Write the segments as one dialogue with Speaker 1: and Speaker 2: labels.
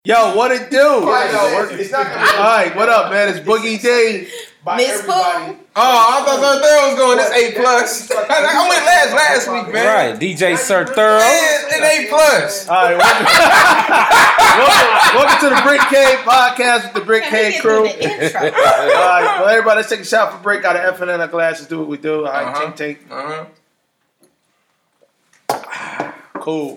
Speaker 1: Yo, what it do?
Speaker 2: It's not gonna be
Speaker 1: All right, what up, man? It's Boogie D.
Speaker 3: Miss Pooh.
Speaker 2: everybody.
Speaker 4: Oh, I thought Sir Thorough was going. That's A+. I went last week, man.
Speaker 5: Right, DJ Sir Thorough.
Speaker 4: And A+.
Speaker 1: All right, welcome to the Brick Cave podcast with the Brick Cave crew. All right, well, everybody, let's take a shot for break out of FNN our glasses. Do what we do. All right, tink. Cool.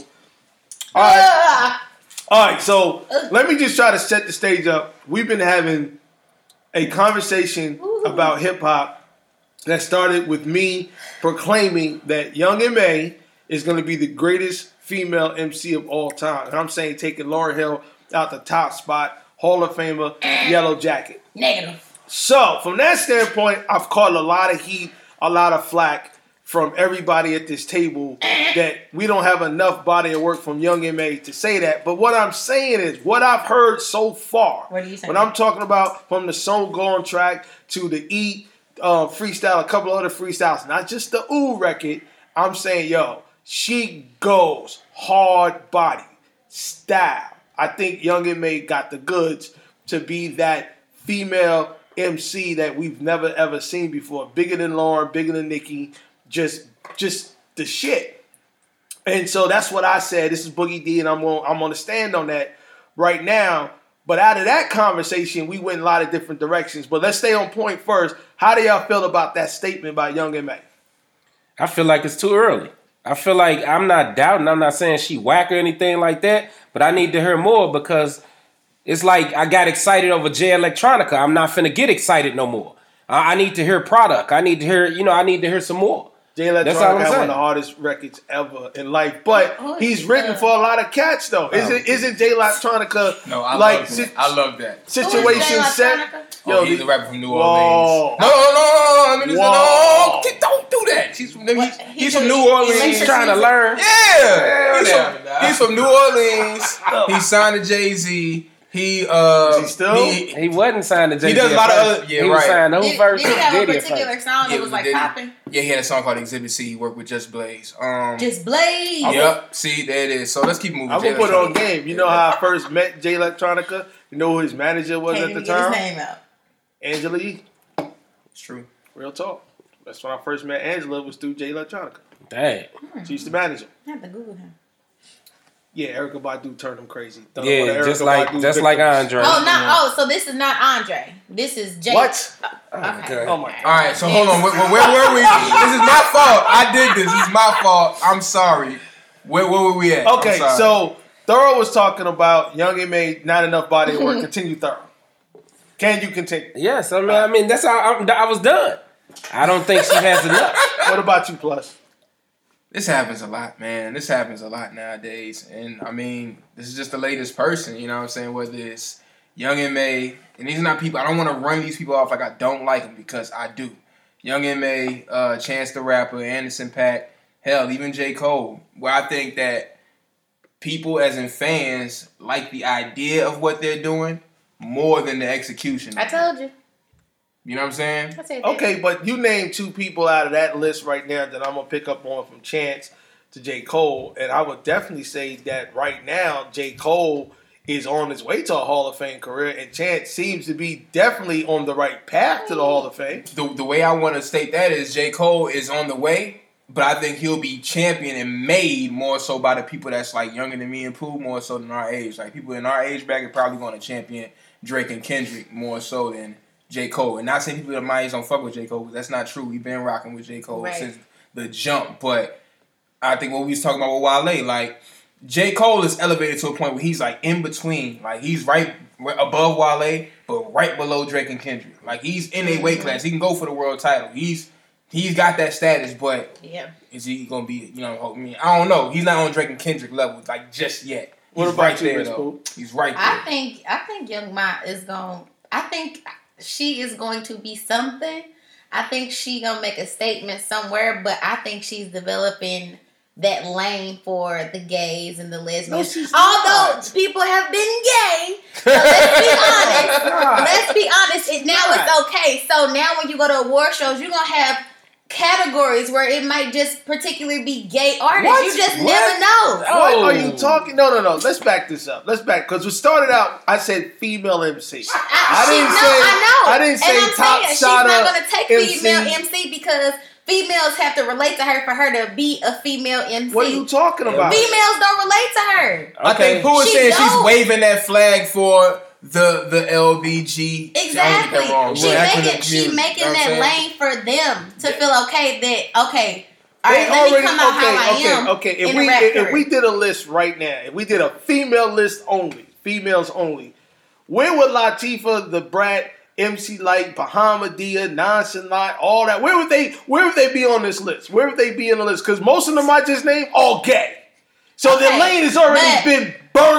Speaker 1: All right, so let me just try to set the stage up. We've been having a conversation about hip-hop that started with me proclaiming that Young M.A. is going to be the greatest female MC of all time. And I'm saying taking Lauryn Hill out the top spot, Hall of Famer, Yellow Jacket.
Speaker 3: Negative.
Speaker 1: So, from that standpoint, I've caught a lot of heat, a lot of flack from everybody at this table that we don't have enough body of work from Young M.A. to say that. But what I'm saying is, what I've heard so far,
Speaker 3: What are you saying?
Speaker 1: when I'm talking about from the Song Gone track to the E freestyle, a couple other freestyles, not just the Ooh record, I'm saying, yo, she goes hard body, style. I think Young M.A. got the goods to be that female MC that we've never ever seen before. Bigger than Lauren, bigger than Nicki. Just the shit. And so that's what I said. This is Boogie D, and I'm gonna stand on that right now. But out of that conversation, we went in a lot of different directions. But let's stay on point first. How do y'all feel about that statement by Young M.A.?
Speaker 5: I feel like it's too early. I feel like I'm not doubting. I'm not saying she whack or anything like that. But I need to hear more because it's like I got excited over Jay Electronica. I'm not finna get excited no more. I need to hear product. I need to hear, I need to hear some more.
Speaker 1: Jay Electronica had one of the hardest records ever in life, but he's written for a lot of cats though. Isn't Jay Electronica?
Speaker 4: No, I love that.
Speaker 1: Situation set.
Speaker 4: Yo, he's a rapper from New Orleans. No, don't do that. He's from New Orleans.
Speaker 5: He's trying to learn.
Speaker 4: Yeah, he's from New Orleans. He signed to Jay-Z. He
Speaker 5: wasn't signed to Jay-Z.
Speaker 4: He does a lot of other.
Speaker 5: He was signed to who first?
Speaker 3: Did he have a particular song that was like popping?
Speaker 4: Yeah, he had a song called Exhibit C. He worked with Just Blaze.
Speaker 3: Just Blaze.
Speaker 4: Yep. See, there it is. So let's keep moving.
Speaker 1: I'm gonna put it on game. You know how I first met Jay Electronica? You know who his manager was at the time?
Speaker 3: Get his name out.
Speaker 1: Angela E.
Speaker 4: It's true.
Speaker 1: Real talk. That's when I first met Angela. Was through Jay Electronica.
Speaker 5: Dang.
Speaker 1: She used to manage him.
Speaker 3: I have to Google him.
Speaker 1: Yeah, Erykah Badu turned him crazy.
Speaker 5: Yeah, just like Andre.
Speaker 3: So this is not Andre. This is Jay.
Speaker 1: What?
Speaker 3: Okay.
Speaker 1: Oh my God.
Speaker 4: All right, so hold on. Where were we? This is my fault. I did this. This is my fault. I'm sorry. Where were we at?
Speaker 1: Okay, so Thorough was talking about Young M.A. not enough body of work. Continue, Thorough. Can you continue?
Speaker 5: Yes, I mean that's how I was done. I don't think she has enough.
Speaker 1: What about you, Plus?
Speaker 4: This happens a lot, man. This happens a lot nowadays. And, I mean, this is just the latest person, you know what I'm saying? Whether it's Young M.A., and these are not people, I don't want to run these people off like I don't like them because I do. Young M.A., Chance the Rapper, Anderson .Paak, hell, even J. Cole, where I think that people, as in fans, like the idea of what they're doing more than the execution.
Speaker 3: I told you.
Speaker 4: You know what I'm saying?
Speaker 1: Okay, but you named two people out of that list right now that I'm going to pick up on from Chance to J. Cole. And I would definitely say that right now, J. Cole is on his way to a Hall of Fame career. And Chance seems to be definitely on the right path to the Hall of Fame.
Speaker 4: The way I want to state that is J. Cole is on the way, but I think he'll be championed and made more so by the people that's like younger than me and Pooh, more so than our age. Like people in our age bracket probably going to champion Drake and Kendrick more so than J. Cole. And not saying people at my age don't fuck with J. Cole, because that's not true. We've been rocking with J. Cole since the jump. But I think what we was talking about with Wale, like, J. Cole is elevated to a point where he's, like, in between. Like, he's right above Wale, but right below Drake and Kendrick. Like, he's in a weight class. He can go for the world title. He's got that status, but is he going to be, I don't know. He's not on Drake and Kendrick level, like, just yet.
Speaker 1: What
Speaker 4: He's
Speaker 1: about
Speaker 4: right
Speaker 1: you,
Speaker 4: there,
Speaker 1: Miss
Speaker 4: though.
Speaker 1: Pooh?
Speaker 3: He's right there. I think Young Ma is going. I think she is going to be something. I think she gonna make a statement somewhere, but I think she's developing that lane for the gays and the lesbians. Although people have been gay, so let's be honest. Let's be honest. Now it's okay. So now when you go to award shows, you're gonna have categories where it might just particularly be gay artists.
Speaker 1: What?
Speaker 3: You just
Speaker 1: What?
Speaker 3: never know.
Speaker 1: What
Speaker 5: Oh.
Speaker 1: are you talking? No. Let's back this up. Because we started out, I said female MC. I didn't say
Speaker 3: and I'm
Speaker 1: top
Speaker 3: saying
Speaker 1: shot
Speaker 3: she's not
Speaker 1: up
Speaker 3: going to take
Speaker 1: MC.
Speaker 3: female MC because females have to relate to her for her to be a female MC.
Speaker 1: What are you talking about?
Speaker 3: Females don't relate to her.
Speaker 4: I think Pooh is
Speaker 3: She
Speaker 4: saying she's
Speaker 3: don't.
Speaker 4: waving that flag for the LBG.
Speaker 3: Exactly.
Speaker 4: I don't get that wrong.
Speaker 3: She
Speaker 4: But acronym
Speaker 3: making
Speaker 4: community,
Speaker 3: making
Speaker 4: you know what
Speaker 3: that
Speaker 4: I'm saying?
Speaker 3: lane for them to feel okay that okay. All
Speaker 1: They
Speaker 3: right, let me
Speaker 1: already
Speaker 3: come out how I am.
Speaker 1: okay. If
Speaker 3: in
Speaker 1: we
Speaker 3: the rap
Speaker 1: if
Speaker 3: career.
Speaker 1: we did a list right now, if we did a female list only, females only, where would Latifah, the Brat, MC Light, Bahamadia, Nonchalant, all that? Where would they be on this list? Where would they be in the list? Because most of them I just named all gay. So
Speaker 3: Okay,
Speaker 1: the lane has already been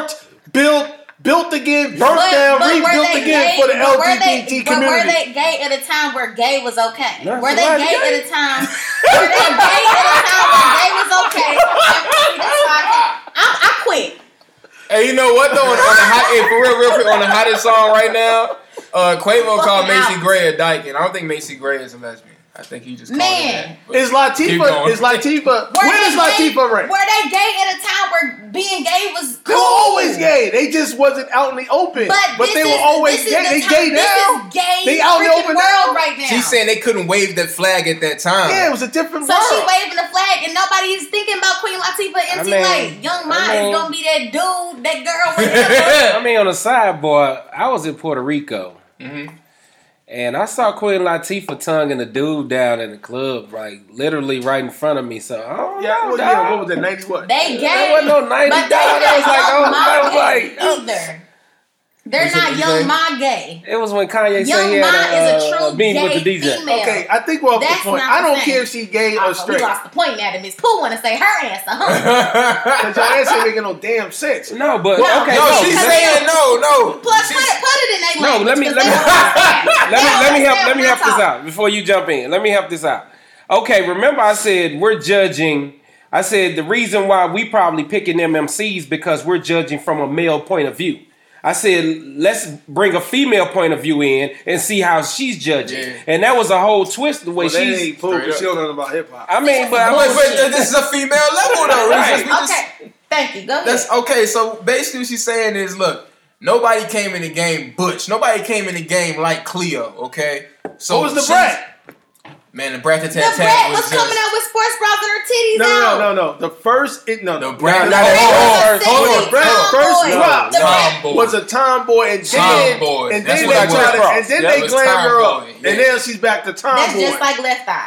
Speaker 1: built again, burnt down,
Speaker 3: were
Speaker 1: rebuilt
Speaker 3: they
Speaker 1: again
Speaker 3: gay-
Speaker 1: for the
Speaker 3: but were
Speaker 1: LGBT
Speaker 3: they,
Speaker 1: community.
Speaker 3: But were they gay at a time where gay was okay?
Speaker 5: Not
Speaker 3: Were they
Speaker 5: somebody
Speaker 3: gay
Speaker 5: gay.
Speaker 3: at a time? Were they gay at a time where gay was okay? That's why I quit.
Speaker 4: Hey, you know what though? On the hot, hey, for real quick, on the hottest song right now, Quavo called
Speaker 3: Fucking
Speaker 4: Macy
Speaker 3: out.
Speaker 4: Gray a dyke, and I don't think Macy Gray is a lesbian. I think he just called
Speaker 3: Man.
Speaker 4: it that.
Speaker 1: Is
Speaker 4: Keep going.
Speaker 1: Latifah? Where does Latifah rank?
Speaker 3: Were they gay at a time where being gay was
Speaker 1: They were
Speaker 3: cool?
Speaker 1: always gay. They just wasn't out in the open. But
Speaker 3: this
Speaker 1: they were
Speaker 3: is-
Speaker 1: always
Speaker 3: this is
Speaker 1: gay.
Speaker 3: the
Speaker 1: They
Speaker 3: time-
Speaker 1: gay now.
Speaker 3: This is gay
Speaker 1: They out in the
Speaker 3: freaking
Speaker 1: open
Speaker 3: world
Speaker 1: now.
Speaker 3: right now.
Speaker 4: She's saying they couldn't wave that flag at that time.
Speaker 1: Yeah, it was a different
Speaker 3: So
Speaker 1: world.
Speaker 3: she waving the flag and nobody's thinking about Queen Latifah MC Light. Young Ma is gonna be that dude, that girl, whatever.
Speaker 5: I mean, on the sidebar, I was in Puerto Rico.
Speaker 4: Mm-hmm.
Speaker 5: And I saw Queen Latifah tonguing a dude down in the club, like literally right in front of me. So I don't know, dog.
Speaker 1: What was it? 90 what?
Speaker 3: They gay.
Speaker 5: That wasn't no 90
Speaker 3: but
Speaker 5: dog.
Speaker 3: they
Speaker 5: That was like,
Speaker 3: Young Ma
Speaker 5: that was
Speaker 3: gay
Speaker 5: like,
Speaker 3: either. They're
Speaker 4: Is it
Speaker 3: not
Speaker 4: the
Speaker 3: Young
Speaker 4: same?
Speaker 3: Ma gay.
Speaker 5: it was when Kanye said
Speaker 3: Young
Speaker 5: he
Speaker 3: Ma
Speaker 5: had
Speaker 3: is a true
Speaker 5: meeting with the
Speaker 3: gay
Speaker 5: DJ.
Speaker 3: female.
Speaker 1: Okay, I think we're off
Speaker 3: That's
Speaker 1: the point.
Speaker 3: not
Speaker 1: I
Speaker 3: the
Speaker 1: don't
Speaker 3: same.
Speaker 1: care if she gay or
Speaker 3: Oh, we
Speaker 1: straight.
Speaker 3: lost the point, Madam. Miss Pooh want to say her answer, huh?
Speaker 1: Because your answer ain't making no damn sense.
Speaker 5: No, but
Speaker 3: No,
Speaker 5: okay,
Speaker 4: No,
Speaker 5: no,
Speaker 4: she's
Speaker 3: because
Speaker 4: saying no.
Speaker 3: Plus,
Speaker 4: She's-
Speaker 3: put it in their
Speaker 5: No,
Speaker 3: language.
Speaker 5: let me
Speaker 3: 'cause
Speaker 5: let
Speaker 3: they
Speaker 5: me
Speaker 3: don't understand.
Speaker 5: let me
Speaker 3: They
Speaker 5: help
Speaker 3: don't
Speaker 5: this
Speaker 3: talk.
Speaker 5: out before you jump in. Let me help this out. Okay, remember I said we're judging. I said the reason why we probably picking them MCs because we're judging from a male point of view. I said let's bring a female point of view in and see how she's judging,
Speaker 4: Yeah.
Speaker 5: and that was a whole twist the way
Speaker 1: Well, they
Speaker 5: she's.
Speaker 1: ain't Pooh, because she don't know about hip hop.
Speaker 5: I mean, but
Speaker 4: But this is a female level though.
Speaker 5: Right.
Speaker 4: We just-
Speaker 3: Okay, thank you. Go ahead.
Speaker 4: That's okay. So basically, what she's saying is, look, nobody came in the game Butch. Nobody came in the game like Cleo. Okay. So
Speaker 1: What was the
Speaker 4: she's-
Speaker 1: Brat?
Speaker 4: Man, the Brat
Speaker 3: the
Speaker 4: Tat
Speaker 3: Brat
Speaker 4: was
Speaker 3: was
Speaker 4: just.
Speaker 3: coming out with sports bras and her titties out.
Speaker 1: No. The first,
Speaker 4: The
Speaker 1: no.
Speaker 4: Brat.
Speaker 5: No,
Speaker 4: Hold on.
Speaker 3: Sexy
Speaker 1: The Brat
Speaker 3: tomboy.
Speaker 1: first drop
Speaker 3: The Brat
Speaker 4: Tomboy.
Speaker 1: was a tomboy, and then
Speaker 4: Tomboy.
Speaker 1: and
Speaker 4: That's
Speaker 1: then
Speaker 4: what
Speaker 1: they
Speaker 4: it was.
Speaker 1: tried to, and then
Speaker 5: Yeah,
Speaker 1: they
Speaker 4: it was
Speaker 1: glammed her up,
Speaker 4: tomboy.
Speaker 1: and
Speaker 4: Yeah.
Speaker 1: then she's back to tomboy.
Speaker 3: That's just like Left Eye.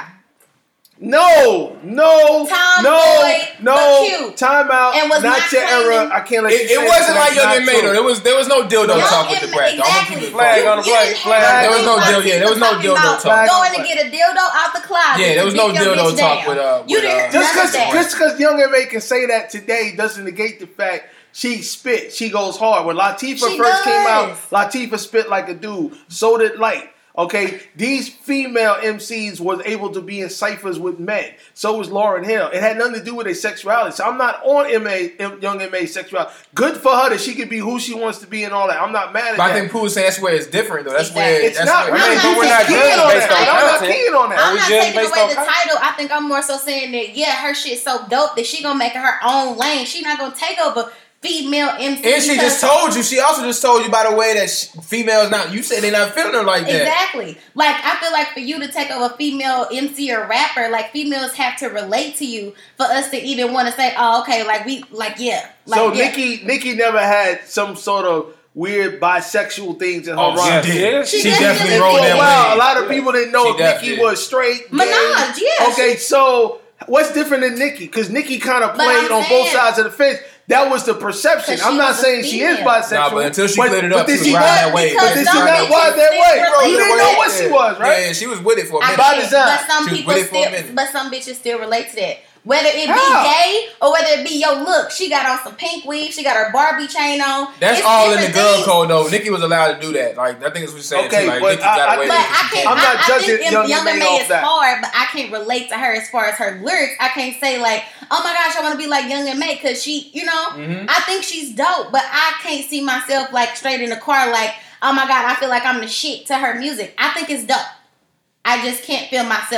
Speaker 1: No,
Speaker 3: Tomboy, but cute.
Speaker 1: Time out.
Speaker 3: And was not
Speaker 1: your
Speaker 3: claiming-
Speaker 1: era. I can't let you
Speaker 4: It
Speaker 1: say
Speaker 4: wasn't
Speaker 1: that,
Speaker 4: like
Speaker 1: that's
Speaker 4: Young
Speaker 1: not
Speaker 4: and Made.
Speaker 1: true.
Speaker 4: There was no dildo
Speaker 3: Young
Speaker 4: talk with the
Speaker 3: and-
Speaker 4: Brat. I'm gonna
Speaker 3: exactly.
Speaker 4: keep it
Speaker 5: Flag
Speaker 4: flag
Speaker 5: on the flag, flag.
Speaker 4: There was no dildo. Yeah, there was no dildo talk.
Speaker 1: Flag
Speaker 3: Going
Speaker 1: on
Speaker 3: to get a dildo out the closet.
Speaker 4: Yeah, there was
Speaker 3: to
Speaker 4: no
Speaker 3: beat your
Speaker 4: dildo
Speaker 3: bitch
Speaker 4: talk
Speaker 3: down.
Speaker 4: with,
Speaker 3: You didn't.
Speaker 1: Just
Speaker 3: none of that.
Speaker 1: because Young M.A. can say that today doesn't negate the fact she spit. She goes hard. When Latifah
Speaker 3: She
Speaker 1: first came
Speaker 3: does.
Speaker 1: out, Latifah spit like a dude. So did Light. Okay, these female MCs was able to be in ciphers with men. So was Lauryn Hill. It had nothing to do with their sexuality. So I'm not on Young M.A.'s sexuality. Good for her that she could be who she wants to be and all that. I'm not mad at
Speaker 4: But I
Speaker 1: that.
Speaker 4: think Pooh saying that's where it's different though. That's
Speaker 3: Exactly.
Speaker 4: where
Speaker 1: It's
Speaker 4: that's
Speaker 1: not
Speaker 4: where,
Speaker 1: really,
Speaker 3: I'm
Speaker 1: but
Speaker 3: not
Speaker 1: we're not
Speaker 3: taking
Speaker 1: keen on
Speaker 5: based
Speaker 1: that.
Speaker 5: on
Speaker 1: I'm not
Speaker 5: content.
Speaker 1: keen on that.
Speaker 3: I'm
Speaker 5: we
Speaker 3: not
Speaker 5: judge
Speaker 3: taking
Speaker 5: based
Speaker 3: away
Speaker 5: on
Speaker 3: the
Speaker 5: content?
Speaker 3: title. I think I'm more so saying that her shit's so dope that she gonna make it her own lane. She not gonna take over female MC.
Speaker 4: And she just told you. She also just told you by the way that females not. You said they're not feeling her like that.
Speaker 3: Exactly. Like I feel like for you to take over female MC or rapper, like females have to relate to you for us to even want to say, oh, okay, yeah.
Speaker 1: So Nicki never had some sort of weird bisexual things in her
Speaker 4: Oh,
Speaker 1: rhyme.
Speaker 4: she did.
Speaker 3: She
Speaker 4: She
Speaker 3: definitely
Speaker 4: definitely
Speaker 3: did.
Speaker 4: rolled
Speaker 1: For a
Speaker 4: that
Speaker 1: while,
Speaker 4: way.
Speaker 1: a lot of people didn't know
Speaker 4: She
Speaker 1: if
Speaker 4: definitely
Speaker 1: Nicki
Speaker 4: did.
Speaker 1: was straight. gay.
Speaker 3: Minaj, yeah.
Speaker 1: Okay, so what's different than Nicki? Because Nicki kind of
Speaker 3: But
Speaker 1: played
Speaker 3: I'm
Speaker 1: on
Speaker 3: saying-
Speaker 1: both sides of the fence. That was the perception.
Speaker 3: 'Cause she
Speaker 1: I'm not
Speaker 3: was a
Speaker 1: saying she is
Speaker 3: female.
Speaker 1: bisexual.
Speaker 4: Nah, but until she cleared it up,
Speaker 1: did
Speaker 4: she was
Speaker 1: she
Speaker 4: riding
Speaker 1: not?
Speaker 4: that way.
Speaker 3: Because
Speaker 1: But did she
Speaker 3: some
Speaker 1: not
Speaker 3: bitches
Speaker 1: ride that
Speaker 3: still
Speaker 1: way?
Speaker 3: relate
Speaker 1: You
Speaker 3: to
Speaker 1: didn't know
Speaker 3: that.
Speaker 1: what she was, right?
Speaker 4: Yeah, she was with it for a
Speaker 3: I
Speaker 4: minute.
Speaker 1: By
Speaker 3: get it,
Speaker 1: design.
Speaker 3: but some
Speaker 4: She was
Speaker 3: people
Speaker 4: with it for a
Speaker 3: still,
Speaker 4: minute.
Speaker 3: but some bitches still relate to that. Whether it be
Speaker 1: How?
Speaker 3: gay or whether it be your look, she got on some pink weave, she got her Barbie chain on.
Speaker 4: That's
Speaker 3: It's
Speaker 4: all in the
Speaker 3: different
Speaker 4: girl
Speaker 3: things.
Speaker 4: code though. Nicki was allowed to do that. Like I think it's what you're saying
Speaker 1: Okay,
Speaker 4: too. Like
Speaker 1: but
Speaker 4: Nicki got away
Speaker 3: But
Speaker 4: with it.
Speaker 3: I can't.
Speaker 1: I'm not
Speaker 3: I
Speaker 1: judging
Speaker 3: think
Speaker 1: Young
Speaker 3: Young
Speaker 1: M.A.
Speaker 3: M.A.
Speaker 1: off
Speaker 3: is
Speaker 1: that.
Speaker 3: hard, but I can't relate to her as far as her lyrics. I can't say like, oh my gosh, I want to be like Young M.A. because she, I think she's dope, but I can't see myself like straight in the car like, oh my god, I feel like I'm the shit to her music. I think it's dope. I just can't feel myself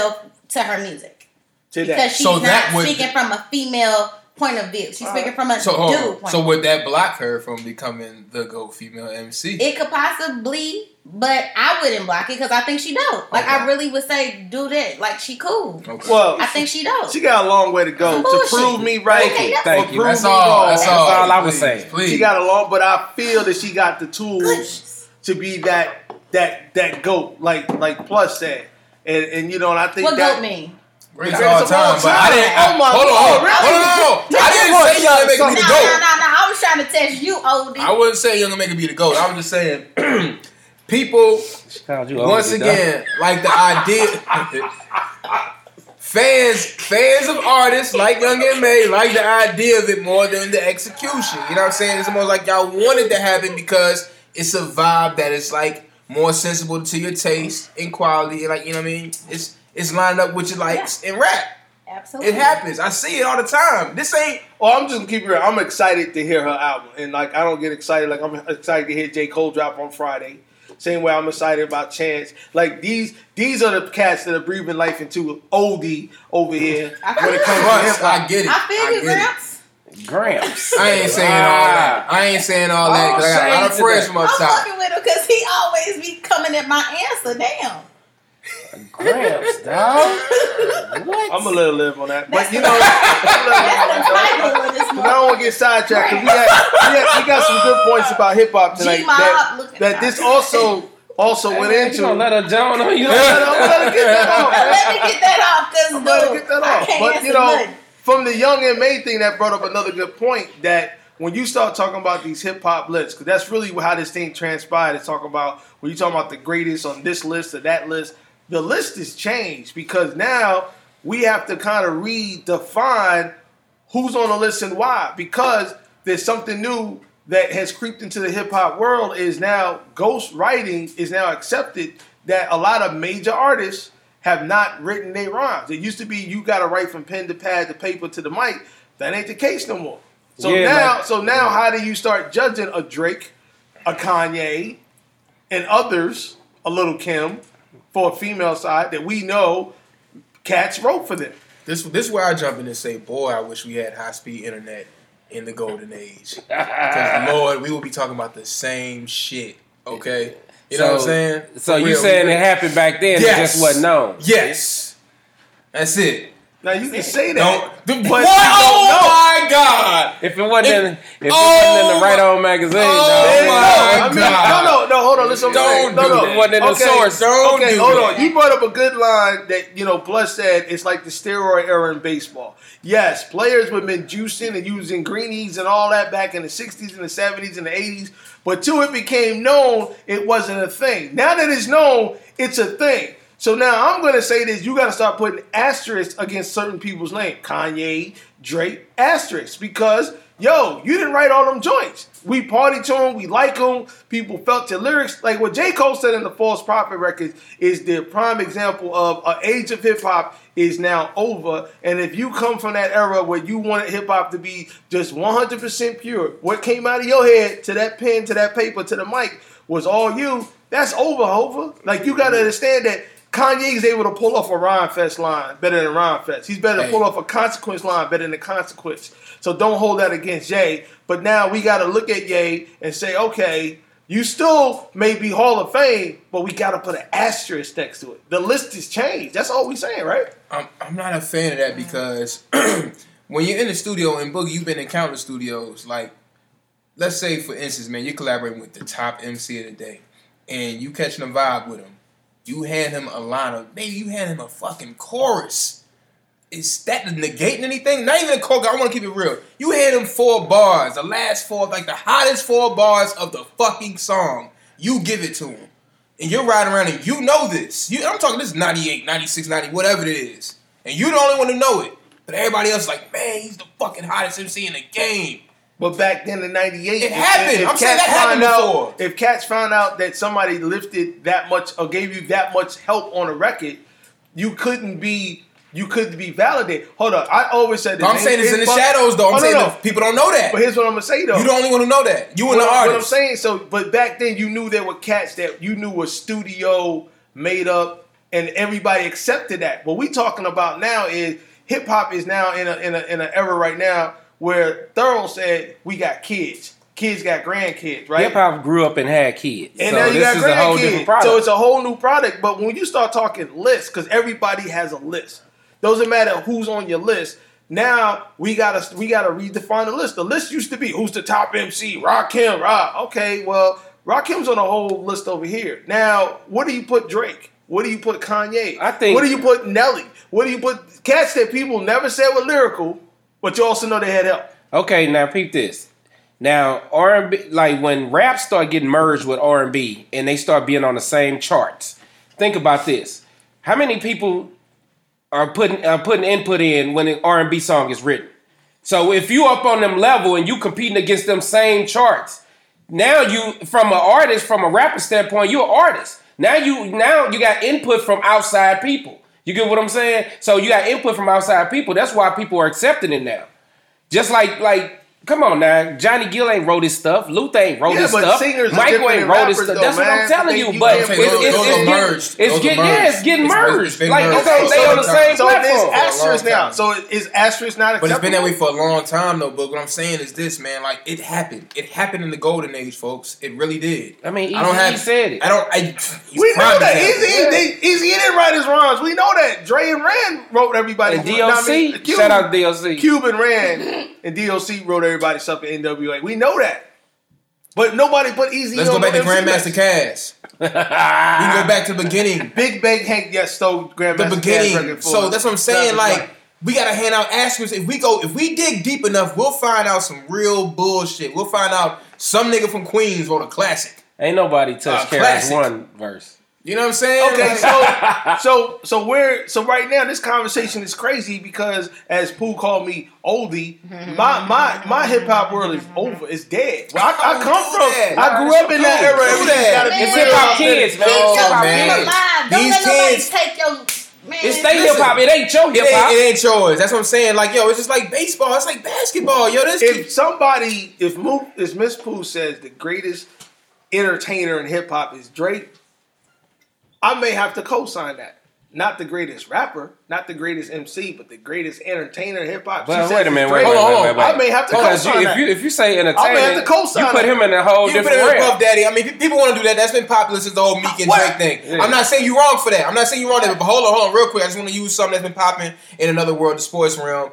Speaker 3: to her music.
Speaker 1: To
Speaker 3: Because
Speaker 1: that.
Speaker 3: she's
Speaker 4: So
Speaker 3: not
Speaker 4: that would-
Speaker 3: speaking from a female point of view. She's speaking from a dude point
Speaker 4: So
Speaker 3: of
Speaker 4: would that block her from becoming the GOAT female MC?
Speaker 3: view. It could possibly, but I wouldn't block it because I think she dope. Like,
Speaker 4: Okay.
Speaker 3: I really would say, do that. Like, she cool.
Speaker 4: Okay.
Speaker 1: Well,
Speaker 3: I think she dope.
Speaker 1: she got a long way to go
Speaker 3: Some
Speaker 1: to
Speaker 3: bullshit.
Speaker 1: prove me right.
Speaker 3: Okay,
Speaker 1: or
Speaker 5: thank you.
Speaker 1: prove
Speaker 4: That's
Speaker 1: me
Speaker 4: all.
Speaker 1: wrong.
Speaker 4: That's
Speaker 5: That's all I was
Speaker 4: Please,
Speaker 5: saying.
Speaker 4: Please.
Speaker 1: She got a long, but I feel that she got the tools to be that GOAT, like Plus said, and you know, and I think
Speaker 3: What
Speaker 1: that
Speaker 3: goat mean?
Speaker 4: Greatest
Speaker 1: Greatest
Speaker 4: of all
Speaker 1: of all
Speaker 4: time, but I
Speaker 1: time.
Speaker 4: didn't.
Speaker 1: Oh my
Speaker 4: hold on,
Speaker 1: God, really?
Speaker 4: hold on. I didn't say Young Maker be the
Speaker 3: No.
Speaker 4: GOAT.
Speaker 3: I was trying to test you, oldie.
Speaker 4: I wouldn't say Young Maker be the GOAT. I was just saying, people
Speaker 5: She called you
Speaker 4: once
Speaker 5: oldie, dog.
Speaker 4: again like the idea. Fans of artists like Young M.A. like the idea of it more than the execution. You know what I'm saying? It's almost like y'all want it to happen because it's a vibe that is like more sensible to your taste and quality. Like, you know what I mean? It's lined up with your likes in rap.
Speaker 3: Absolutely.
Speaker 4: It happens. I see it all the time. This ain't.
Speaker 1: Well, I'm just gonna keep it real. I'm excited to hear her album, and like I don't get excited. Like I'm excited to hear J. Cole drop on Friday. Same way I'm excited about Chance. Like these are the cats that are breathing life into oldie over here when it comes to hip
Speaker 4: Once, I
Speaker 1: hop.
Speaker 4: get it.
Speaker 3: I feel you,
Speaker 4: get it.
Speaker 3: Gramps.
Speaker 5: Gramps.
Speaker 4: I ain't saying all that. I ain't saying all that because I got a lot of
Speaker 5: Say
Speaker 4: friends
Speaker 5: to
Speaker 4: from
Speaker 3: I'm
Speaker 4: up top.
Speaker 3: fucking with him because he always be coming at my answer. Damn.
Speaker 5: Gramps, dog. What?
Speaker 1: I'm a little live on that, but
Speaker 3: That's
Speaker 1: you
Speaker 3: the-
Speaker 1: know,
Speaker 3: That's the title of this
Speaker 1: I don't want to get sidetracked because we got some good points about hip hop tonight.
Speaker 3: G-Mob,
Speaker 1: That this also went
Speaker 5: You
Speaker 1: into.
Speaker 5: gonna let her Joan on you?
Speaker 1: I'm gonna get that off.
Speaker 3: Let me get that off because
Speaker 1: I'm gonna get that
Speaker 3: I
Speaker 1: off.
Speaker 3: can't
Speaker 1: But
Speaker 3: answer
Speaker 1: you know,
Speaker 3: nothing.
Speaker 1: from the Young M.A. thing, that brought up another good point that when you start talking about these hip hop lists, because that's really how this thing transpired. It's talking about when you talking about the greatest on this list or that list. The list has changed because now we have to kind of redefine who's on the list and why. Because there's something new that has creeped into the hip hop world is now ghost writing is now accepted that a lot of major artists have not written their rhymes. It used to be you got to write from pen to pad to paper to the mic. That ain't the case no more. So
Speaker 5: Yeah,
Speaker 1: now how do you start judging a Drake, a Kanye, and others, a Little Kim, for a female side that we know cats wrote for them?
Speaker 4: This is where I jump in and say, boy, I wish we had high speed internet in the golden age. Because Lord, we will be talking about the same shit. Okay, you know what I'm saying?
Speaker 5: So
Speaker 4: For
Speaker 5: you
Speaker 4: real,
Speaker 5: saying
Speaker 4: we-
Speaker 5: it happened back then?
Speaker 4: Yes.
Speaker 5: It just wasn't known.
Speaker 4: Yes, that's it.
Speaker 1: Now you can say that,
Speaker 4: Don't.
Speaker 1: but
Speaker 4: What?
Speaker 1: you don't know.
Speaker 4: Oh my God!
Speaker 5: If it wasn't in the
Speaker 4: Oh
Speaker 5: Right On magazine,
Speaker 4: oh
Speaker 5: dog.
Speaker 4: my
Speaker 1: I mean,
Speaker 4: God.
Speaker 1: no, hold on. Listen,
Speaker 4: Don't
Speaker 1: no,
Speaker 4: do
Speaker 1: no.
Speaker 4: that.
Speaker 5: It wasn't in the source.
Speaker 4: Don't
Speaker 1: Okay,
Speaker 4: do
Speaker 1: hold
Speaker 4: that.
Speaker 1: on. You brought up a good line that, Plus said it's like the steroid era in baseball. Yes, players would have been juicing and using greenies and all that back in the 60s and the 70s and the 80s. But till it became known, it wasn't a thing. Now that it's known, it's a thing. So now I'm going to say this. You got to start putting asterisks against certain people's name. Kanye, Drake, asterisks. Because, you didn't write all them joints. We party to them. We like them. People felt your lyrics. Like what J. Cole said in the False Prophet records is the prime example of an age of hip-hop is now over. And if you come from that era where you wanted hip-hop to be just 100% pure, what came out of your head to that pen, to that paper, to the mic was all you, that's over, Hova. Like, you got to understand that Kanye's able to pull off a Rhyme Fest line better than Rhyme Fest. He's better to pull off a Consequence line better than Consequence. So don't hold that against Ye. But now we got to look at Ye and say, okay, you still may be Hall of Fame, but we got to put an asterisk next to it. The list has changed. That's all we saying, right?
Speaker 4: I'm not a fan of that because when you're in the studio, and Boogie, you've been in countless studios, like, let's say, for instance, man, you're collaborating with the top MC of the day, and you catching a vibe with him. You hand him a line of, maybe you hand him a fucking chorus. Is that negating anything? Not even a chorus. I want to keep it real. You hand him 4 bars, the last 4, like the hottest 4 bars of the fucking song. You give it to him. And you're riding around and you know this. I'm talking, this is 98, 96, 90, whatever it is. And you're the only one to know it. But everybody else is like, man, he's the fucking hottest MC in the game.
Speaker 1: But back then in '98,
Speaker 4: It happened. I'm saying that happened before.
Speaker 1: If cats found out that somebody lifted that much or gave you that much help on a record, you couldn't be validated. Hold on, I always said this.
Speaker 4: But I'm saying it's in the shadows, though. I'm saying that people don't know that.
Speaker 1: But here's what I'm gonna say though.
Speaker 4: You the only one who know that. You and the
Speaker 1: What I'm
Speaker 4: artist.
Speaker 1: saying, but back then you knew there were cats that you knew were studio made up and everybody accepted that. What we talking about now is hip hop is now in an era right now where Thorough said we got kids. Kids got grandkids, right?
Speaker 5: Hip hop grew up and had kids,
Speaker 1: and
Speaker 5: so
Speaker 1: now you
Speaker 5: this
Speaker 1: got
Speaker 5: is a whole different
Speaker 1: grandkids.
Speaker 5: product.
Speaker 1: So it's a whole new product. But when you start talking lists, because everybody has a list, doesn't matter who's on your list. Now we gotta redefine the list. The list used to be who's the top MC, Rakim, okay, well Rakim's on a whole list over here. Now what do you put Drake? What do you put Kanye? What do you put Nelly? What do you put cats that people never said were lyrical, but you also know they had help?
Speaker 5: Okay, now peep this. Now R&B, like when rap start getting merged with R&B and they start being on the same charts. Think about this: how many people are putting input in when an R&B song is written? So if you up on them level and you competing against them same charts, now you from an artist, from a rapper standpoint, you're an artist. Now you got input from outside people. You get what I'm saying? So you got input from outside people. That's why people are accepting it now. Just like. Come on now, Johnny Gill ain't wrote his stuff. Luther ain't wrote his stuff. Michael ain't wrote his stuff. That's what I'm telling you. But it's getting merged. Like they on the same platform.
Speaker 1: So there's asterisk now. So is asterisk not acceptable?
Speaker 4: But it's been that way for a long time though. But what I'm saying is this, man. Like it happened. It happened in the golden age, folks. It really did.
Speaker 5: I mean, Eazy said it.
Speaker 1: We know that Eazy didn't write his rhymes. We know that Dre and Ran wrote everybody.
Speaker 5: And DOC, shout out DOC.
Speaker 1: Cuban Ran and DOC wrote everybody stuff in NWA. We know that. But nobody put Eazy on.
Speaker 4: Let's go back to Grandmaster Caz. We can go back to the beginning.
Speaker 1: Big Bang Hank stole Grandmaster
Speaker 4: the beginning. So that's what I'm saying. Like we gotta hand out asterisks. If we dig deep enough, we'll find out some real bullshit. We'll find out some nigga from Queens wrote a classic.
Speaker 5: Ain't nobody touched Kaz one verse.
Speaker 4: You know what I'm saying?
Speaker 1: Okay, so right now this conversation is crazy because as Pooh called me oldie, my hip hop world is over. It's dead. Well, I grew up in that era.
Speaker 5: It's hip hop kids, man.
Speaker 3: These kids take your man.
Speaker 5: It's their hip hop. It ain't your hip hop.
Speaker 4: It ain't yours. That's what I'm saying. Like it's just like baseball. It's like basketball.
Speaker 1: If Miss Pooh says the greatest entertainer in hip hop is Drake, I may have to co-sign that. Not the greatest rapper, not the greatest MC, but the greatest entertainer in hip hop.
Speaker 5: Well, wait a minute, wait.
Speaker 1: I may have to co-sign that.
Speaker 5: If you say entertainer,
Speaker 1: I may have to co-sign
Speaker 5: you put him in a whole different realm.
Speaker 4: Puff Daddy. I mean, people want to do that. That's been popular since the whole Meek and Drake thing. Yeah. I'm not saying you're wrong for that. I'm not saying you're wrong there, but hold on, real quick. I just want to use something that's been popping in another world, the sports realm.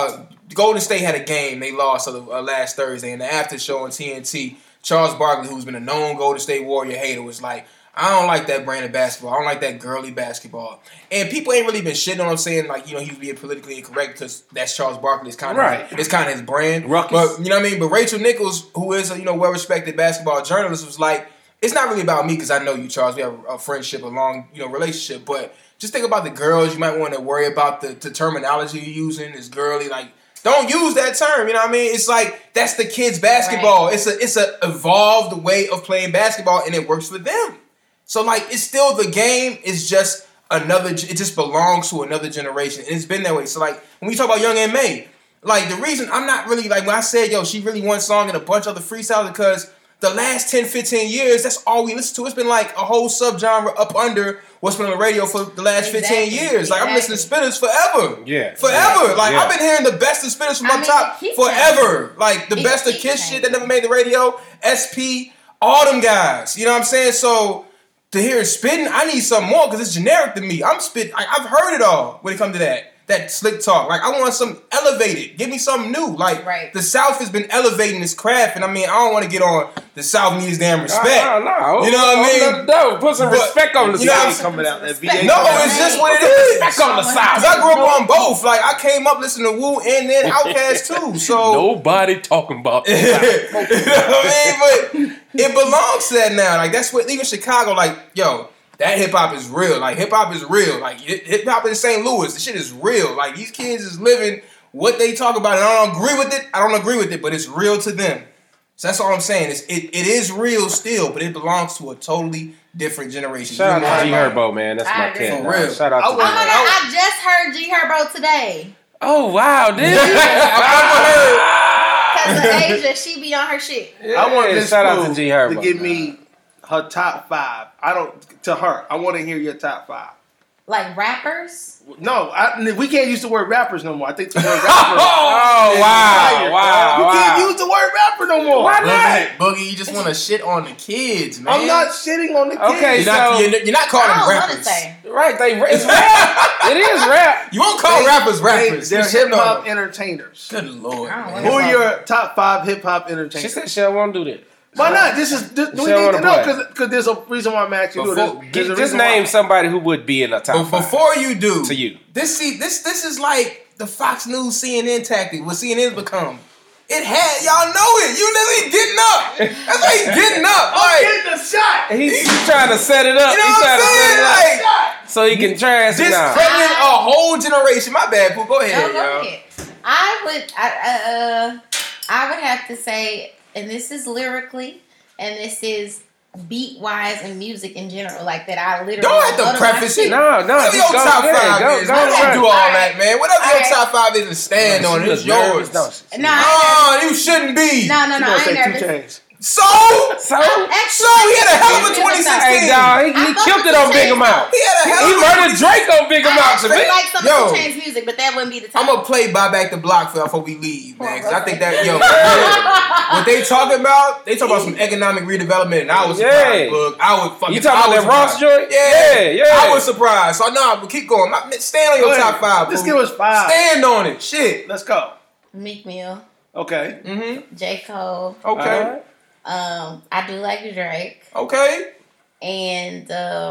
Speaker 4: Golden State had a game. They lost last Thursday in the after show on TNT. Charles Barkley, who's been a known Golden State Warrior hater, was like, I don't like that brand of basketball. I don't like that girly basketball. And people ain't really been shitting on him saying, like, he was being politically incorrect because that's Charles Barkley. It's kind of it's kind of his brand.
Speaker 5: Ruckus.
Speaker 4: But, you know what I mean? But Rachel Nichols, who is a, well-respected basketball journalist, was like, it's not really about me because I know you, Charles. We have a friendship, a long, relationship. But just think about the girls. You might want to worry about the terminology you're using. It's girly. Like, don't use that term. You know what I mean? It's like, that's the kids' basketball. Right. It's a evolved way of playing basketball, and it works for them. So, like, it's still the game. It's just it just belongs to another generation. And it's been that way. So, like, when we talk about Young M.A., like, the reason I'm not really, like, when I said, she really one song and a bunch of other freestyles, because the last 10, 15 years, that's all we listen to. It's been, like, a whole subgenre up under what's been on the radio for the last 15 years. Like, I'm listening to Spitters forever.
Speaker 5: Yeah.
Speaker 4: Forever. Like, I've been hearing the best of Spitters from my top forever. Like, the best of Kiss shit that never made the radio, SP, all them guys. You know what I'm saying? So to hear it spitting, I need something more because it's generic to me. I'm spitting. I've heard it all when it comes to that slick talk. Like, I want something elevated. Give me something new. Like, the South has been elevating this craft, and I mean, I don't want to get on the South needs damn respect.
Speaker 5: No.
Speaker 4: You know what I mean?
Speaker 5: No, put some respect on the South.
Speaker 1: Coming out that
Speaker 4: it's just what it is.
Speaker 5: Respect on the South.
Speaker 4: Because I grew up on both. Like, I came up listening to Wu and then Outkast too. So
Speaker 5: nobody talking about the South.
Speaker 4: You know what I mean? But it belongs to that now. Like, that's what, even Chicago, like, that hip-hop is real. Like, hip-hop is real. Like, hip-hop in St. Louis, the shit is real. Like, these kids is living what they talk about. And I don't agree with it, but it's real to them. So that's all I'm saying. It is real still, but it belongs to a totally different generation.
Speaker 5: Shout out to G Herbo, man. That's my cat.
Speaker 4: For real.
Speaker 5: Shout out to G Herbo.
Speaker 3: I just heard G Herbo today.
Speaker 5: Oh, wow. Did you?
Speaker 3: Because of Asia, she be on her shit.
Speaker 1: Yeah, I want this
Speaker 5: shout out to G Herbo
Speaker 1: to give me her top 5. I want to hear your top 5.
Speaker 3: Like rappers?
Speaker 1: No, we can't use the word rappers no more. I think the word rappers.
Speaker 5: Oh, wow.
Speaker 1: You can't use the word rapper no more.
Speaker 5: Why not?
Speaker 4: Boogie, you just want to shit on the kids, man.
Speaker 1: I'm not shitting on the kids.
Speaker 5: Okay,
Speaker 4: You're not calling
Speaker 3: I
Speaker 4: them
Speaker 3: don't want to
Speaker 4: rappers.
Speaker 3: say.
Speaker 5: Right, it's rap. It is rap.
Speaker 4: You won't call rappers rappers.
Speaker 1: They're
Speaker 4: You shit
Speaker 1: hip hop
Speaker 4: on them.
Speaker 1: entertainers.
Speaker 4: Good lord.
Speaker 3: I don't
Speaker 4: man.
Speaker 3: wanna
Speaker 1: Who are
Speaker 3: say.
Speaker 1: your top 5 hip hop entertainers?
Speaker 5: She said she don't want to do that.
Speaker 1: Why not? Do we need
Speaker 5: wanna
Speaker 1: to know?
Speaker 5: play.
Speaker 1: Because there's a reason why I'm asking you. There's a
Speaker 5: Just
Speaker 1: reason
Speaker 5: name
Speaker 1: why.
Speaker 5: somebody who would be in the top
Speaker 4: But
Speaker 5: 5.
Speaker 4: before you do,
Speaker 5: To you.
Speaker 4: this is like the Fox News CNN tactic. What CNN's become. It had y'all know it. You literally getting up. That's like getting up.
Speaker 1: I'm
Speaker 4: Like
Speaker 1: getting the shot.
Speaker 5: He's trying to set it up.
Speaker 4: you know
Speaker 5: He's
Speaker 4: what I'm
Speaker 5: trying to set it up
Speaker 4: saying? Like
Speaker 5: so he can trash it now.
Speaker 4: discrediting a whole generation. My bad, Pooh. Go ahead,
Speaker 3: No, go
Speaker 4: y'all.
Speaker 3: ahead. I would have to say, and this is lyrically, and this is beat wise and music in general, like that. I literally
Speaker 4: Don't have to
Speaker 3: go my
Speaker 4: preface
Speaker 3: shit.
Speaker 4: it.
Speaker 5: No,
Speaker 4: Whatever
Speaker 5: just
Speaker 4: your
Speaker 5: go
Speaker 4: top
Speaker 5: ahead.
Speaker 4: 5
Speaker 5: Go-
Speaker 4: is,
Speaker 5: go
Speaker 4: we don't
Speaker 5: ahead.
Speaker 4: do all
Speaker 3: Alright.
Speaker 4: that, man. Whatever your
Speaker 3: Alright.
Speaker 4: top 5 is, and stand on it. It's yours.
Speaker 3: No, I
Speaker 4: Oh, you shouldn't be.
Speaker 3: no, no,
Speaker 1: You
Speaker 3: no.
Speaker 1: gonna
Speaker 3: I
Speaker 1: say
Speaker 3: ain't
Speaker 1: 2
Speaker 3: nervous.
Speaker 1: Chainz.
Speaker 4: So
Speaker 5: So,
Speaker 3: Actually,
Speaker 4: he had a hell of a 2016.
Speaker 5: hey, dog, he
Speaker 3: I fuck
Speaker 5: killed
Speaker 3: with
Speaker 5: it on
Speaker 3: the
Speaker 5: Big
Speaker 3: Chainz,
Speaker 5: Amount.
Speaker 4: He had a hell
Speaker 5: He
Speaker 4: of a
Speaker 5: murdered Drake on Big
Speaker 3: I
Speaker 5: Amount.
Speaker 3: actually like some
Speaker 4: Yo.
Speaker 3: of the Chainz music, but that wouldn't be the top.
Speaker 4: I'm gonna play Buy Back the Block before we leave, man. Because I think that, yo,
Speaker 3: Yeah.
Speaker 4: what they talking about, they talk about some economic redevelopment, and I was
Speaker 5: Yeah.
Speaker 4: surprised, Boog. I would fucking.
Speaker 5: You talking
Speaker 4: I
Speaker 5: about
Speaker 4: was
Speaker 5: that Ross
Speaker 4: surprised.
Speaker 5: joint?
Speaker 4: Yeah,
Speaker 5: Yeah.
Speaker 4: I was surprised. So no, but keep going. Stand on your
Speaker 1: Go ahead.
Speaker 4: top 5.
Speaker 1: Just
Speaker 4: Pooh.
Speaker 1: give us 5.
Speaker 4: Stand on it. Shit.
Speaker 1: Let's go.
Speaker 3: Meek Mill,
Speaker 1: Okay.
Speaker 4: Mm-hmm.
Speaker 3: J. Cole.
Speaker 4: Okay.
Speaker 3: I do like Drake,
Speaker 4: Okay.
Speaker 3: and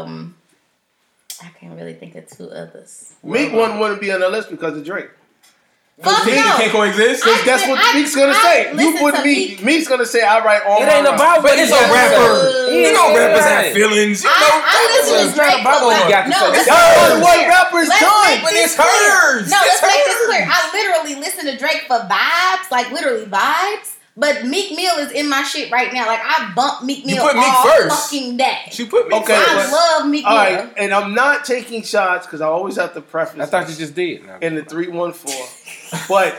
Speaker 3: I can't really think of 2 others.
Speaker 1: Meek one wouldn't be on the list because of Drake.
Speaker 3: Fuck
Speaker 4: They
Speaker 3: no.
Speaker 4: can't coexist.
Speaker 1: Because that's what Meek's gonna say. You put Meek. Meek's gonna say, "I write all
Speaker 5: It
Speaker 1: my
Speaker 5: ain't
Speaker 1: rhymes."
Speaker 5: about
Speaker 4: But
Speaker 5: what
Speaker 4: it's
Speaker 5: he
Speaker 4: a
Speaker 5: got to
Speaker 4: rapper.
Speaker 5: say.
Speaker 4: You know rappers
Speaker 5: Right.
Speaker 4: have feelings. You know,
Speaker 3: I listen to
Speaker 5: It's not
Speaker 3: Drake
Speaker 5: about
Speaker 3: for
Speaker 5: what he
Speaker 3: like,
Speaker 5: got to
Speaker 3: no,
Speaker 5: say.
Speaker 3: let's
Speaker 1: That's
Speaker 3: make this
Speaker 1: what
Speaker 3: clear.
Speaker 1: rappers
Speaker 3: Let's
Speaker 1: done.
Speaker 3: make
Speaker 4: But
Speaker 3: this
Speaker 4: it's
Speaker 3: clear.
Speaker 4: hers.
Speaker 3: No,
Speaker 4: It's
Speaker 3: let's make this
Speaker 4: hers.
Speaker 3: clear. I literally listen to Drake for vibes, like literally vibes. But Meek Mill is in my shit right now. Like I bump Meek
Speaker 4: You
Speaker 3: Mill
Speaker 4: put Meek
Speaker 3: all
Speaker 4: first.
Speaker 3: fucking day.
Speaker 4: She put me
Speaker 1: Okay,
Speaker 4: first.
Speaker 3: I
Speaker 1: but-
Speaker 3: love Meek
Speaker 1: All
Speaker 3: Mill.
Speaker 1: right, and I'm not taking shots because I always have to preface.
Speaker 5: I thought you
Speaker 1: this
Speaker 5: just did. No.
Speaker 1: in the 314. But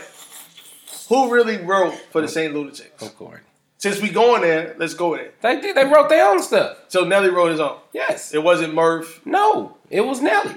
Speaker 1: who really wrote for the St. Lunatics?
Speaker 5: Of course.
Speaker 1: Since we going there, let's go there.
Speaker 5: They did. They wrote their own stuff.
Speaker 1: So Nelly wrote his own.
Speaker 5: Yes.
Speaker 1: It wasn't Murph.
Speaker 5: No, it was Nelly.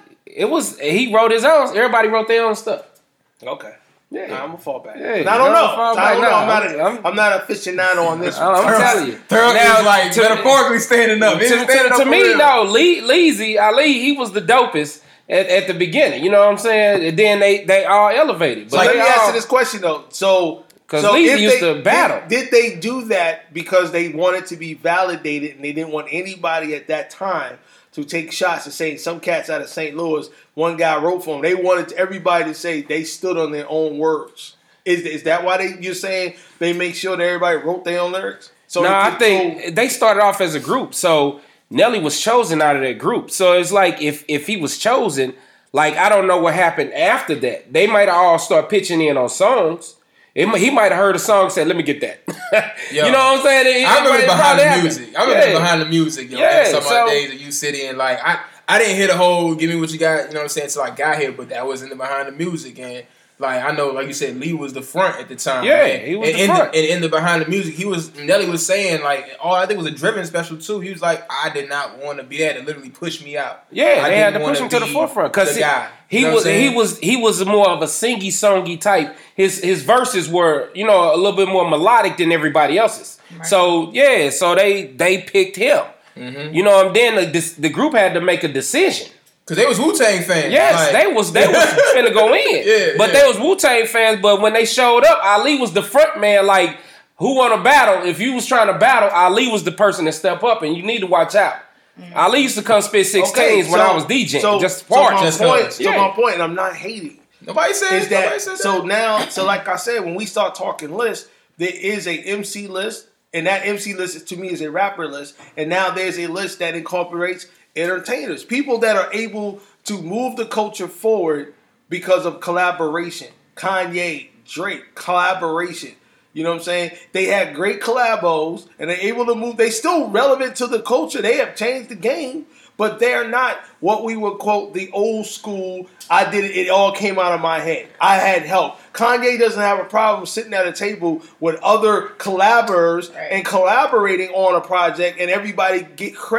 Speaker 5: He wrote his own. Everybody wrote their own stuff.
Speaker 1: Okay.
Speaker 5: Yeah.
Speaker 1: I'm gonna fall back.
Speaker 5: Yeah,
Speaker 1: And I don't
Speaker 5: you
Speaker 1: know.
Speaker 5: gotta fall
Speaker 1: I don't
Speaker 5: back.
Speaker 1: know.
Speaker 5: No,
Speaker 1: I'm not a aficionado on this.
Speaker 5: I'm
Speaker 1: one.
Speaker 5: telling you.
Speaker 4: Thurl
Speaker 5: Now,
Speaker 4: is like
Speaker 5: to-
Speaker 4: metaphorically standing up. He's standing
Speaker 5: To
Speaker 4: up for
Speaker 5: me,
Speaker 4: real.
Speaker 5: no, Leezy, Ali, he was the dopest at the beginning. You know what I'm saying? And then they all elevated.
Speaker 1: So
Speaker 5: But
Speaker 1: let
Speaker 5: they
Speaker 1: me
Speaker 5: all,
Speaker 1: answer this question though. So
Speaker 5: 'Cause
Speaker 1: so
Speaker 5: Leezy
Speaker 1: if
Speaker 5: used
Speaker 1: they-
Speaker 5: to battle.
Speaker 1: Did they do that because they wanted to be validated and they didn't want anybody at that time to take shots and say some cats out of St. Louis, one guy wrote for them. They wanted everybody to say they stood on their own words. Is that why you're saying they make sure that everybody wrote their own lyrics? So
Speaker 5: No,
Speaker 1: they
Speaker 5: I
Speaker 1: could-
Speaker 5: think they started off as a group. So Nelly was chosen out of that group. So it's like if he was chosen, like I don't know what happened after that. They might have all start pitching in on songs. He might have heard a song and said, "Let me get that."
Speaker 4: Yo,
Speaker 5: you know what I'm saying?
Speaker 4: I remember
Speaker 5: It
Speaker 4: behind
Speaker 5: probably
Speaker 4: the
Speaker 5: happened.
Speaker 4: music. I remember
Speaker 5: Yeah.
Speaker 4: behind the music, yo.
Speaker 5: Yeah,
Speaker 4: Some of
Speaker 5: so-
Speaker 4: the days that you sit in, like I didn't hear the whole "Give Me What You Got," you know what I'm saying, until I got here. But that was in the behind the music, and like I know, like you said, Lee was the front at the time.
Speaker 5: Yeah,
Speaker 4: man.
Speaker 5: he was
Speaker 4: and
Speaker 5: the front.
Speaker 4: and in the behind the music, Nelly was saying like, I think it was a Driven special too. He was like, I did not want to be there to literally push me out.
Speaker 5: Yeah,
Speaker 4: I
Speaker 5: they had
Speaker 4: didn't
Speaker 5: to push
Speaker 4: wanna
Speaker 5: him to the
Speaker 4: be
Speaker 5: forefront because
Speaker 4: the guy.
Speaker 5: he
Speaker 4: You know
Speaker 5: was
Speaker 4: what I'm saying?
Speaker 5: he was more of a singy songy type. His verses were a little bit more melodic than everybody else's.
Speaker 3: Right.
Speaker 5: So yeah, so they picked him.
Speaker 4: Mm-hmm.
Speaker 5: You know, and then the group had to make a decision.
Speaker 4: Cause they was Wu-Tang fans.
Speaker 5: Yes,
Speaker 4: like,
Speaker 5: they was finna go in.
Speaker 4: Yeah,
Speaker 5: but
Speaker 4: yeah.
Speaker 5: they was Wu-Tang fans. But when they showed up, Ali was the front man. Like, who want to battle? If you was trying to battle, Ali was the person to step up, and you need to watch out. Ali used to come spit 16s when I was DJing. Just
Speaker 1: my
Speaker 5: party.
Speaker 1: point,
Speaker 5: Yeah.
Speaker 1: my point, and I'm not hating.
Speaker 4: Nobody said
Speaker 1: Is that
Speaker 4: nobody said
Speaker 1: so now? So like I said, when we start talking lists, there is a MC list, and that MC list is, to me is a rapper list, and now there's a list that incorporates entertainers, people that are able to move the culture forward because of collaboration. Kanye, Drake, collaboration. You know what I'm saying? They had great collabos, and they're able to move. They still relevant to the culture. They have changed the game, but they're not what we would quote the old school. I did it. It all came out of my head. I had help. Kanye doesn't have a problem sitting at a table with other collaborators
Speaker 3: Right.
Speaker 1: and collaborating on a project, and everybody get credit.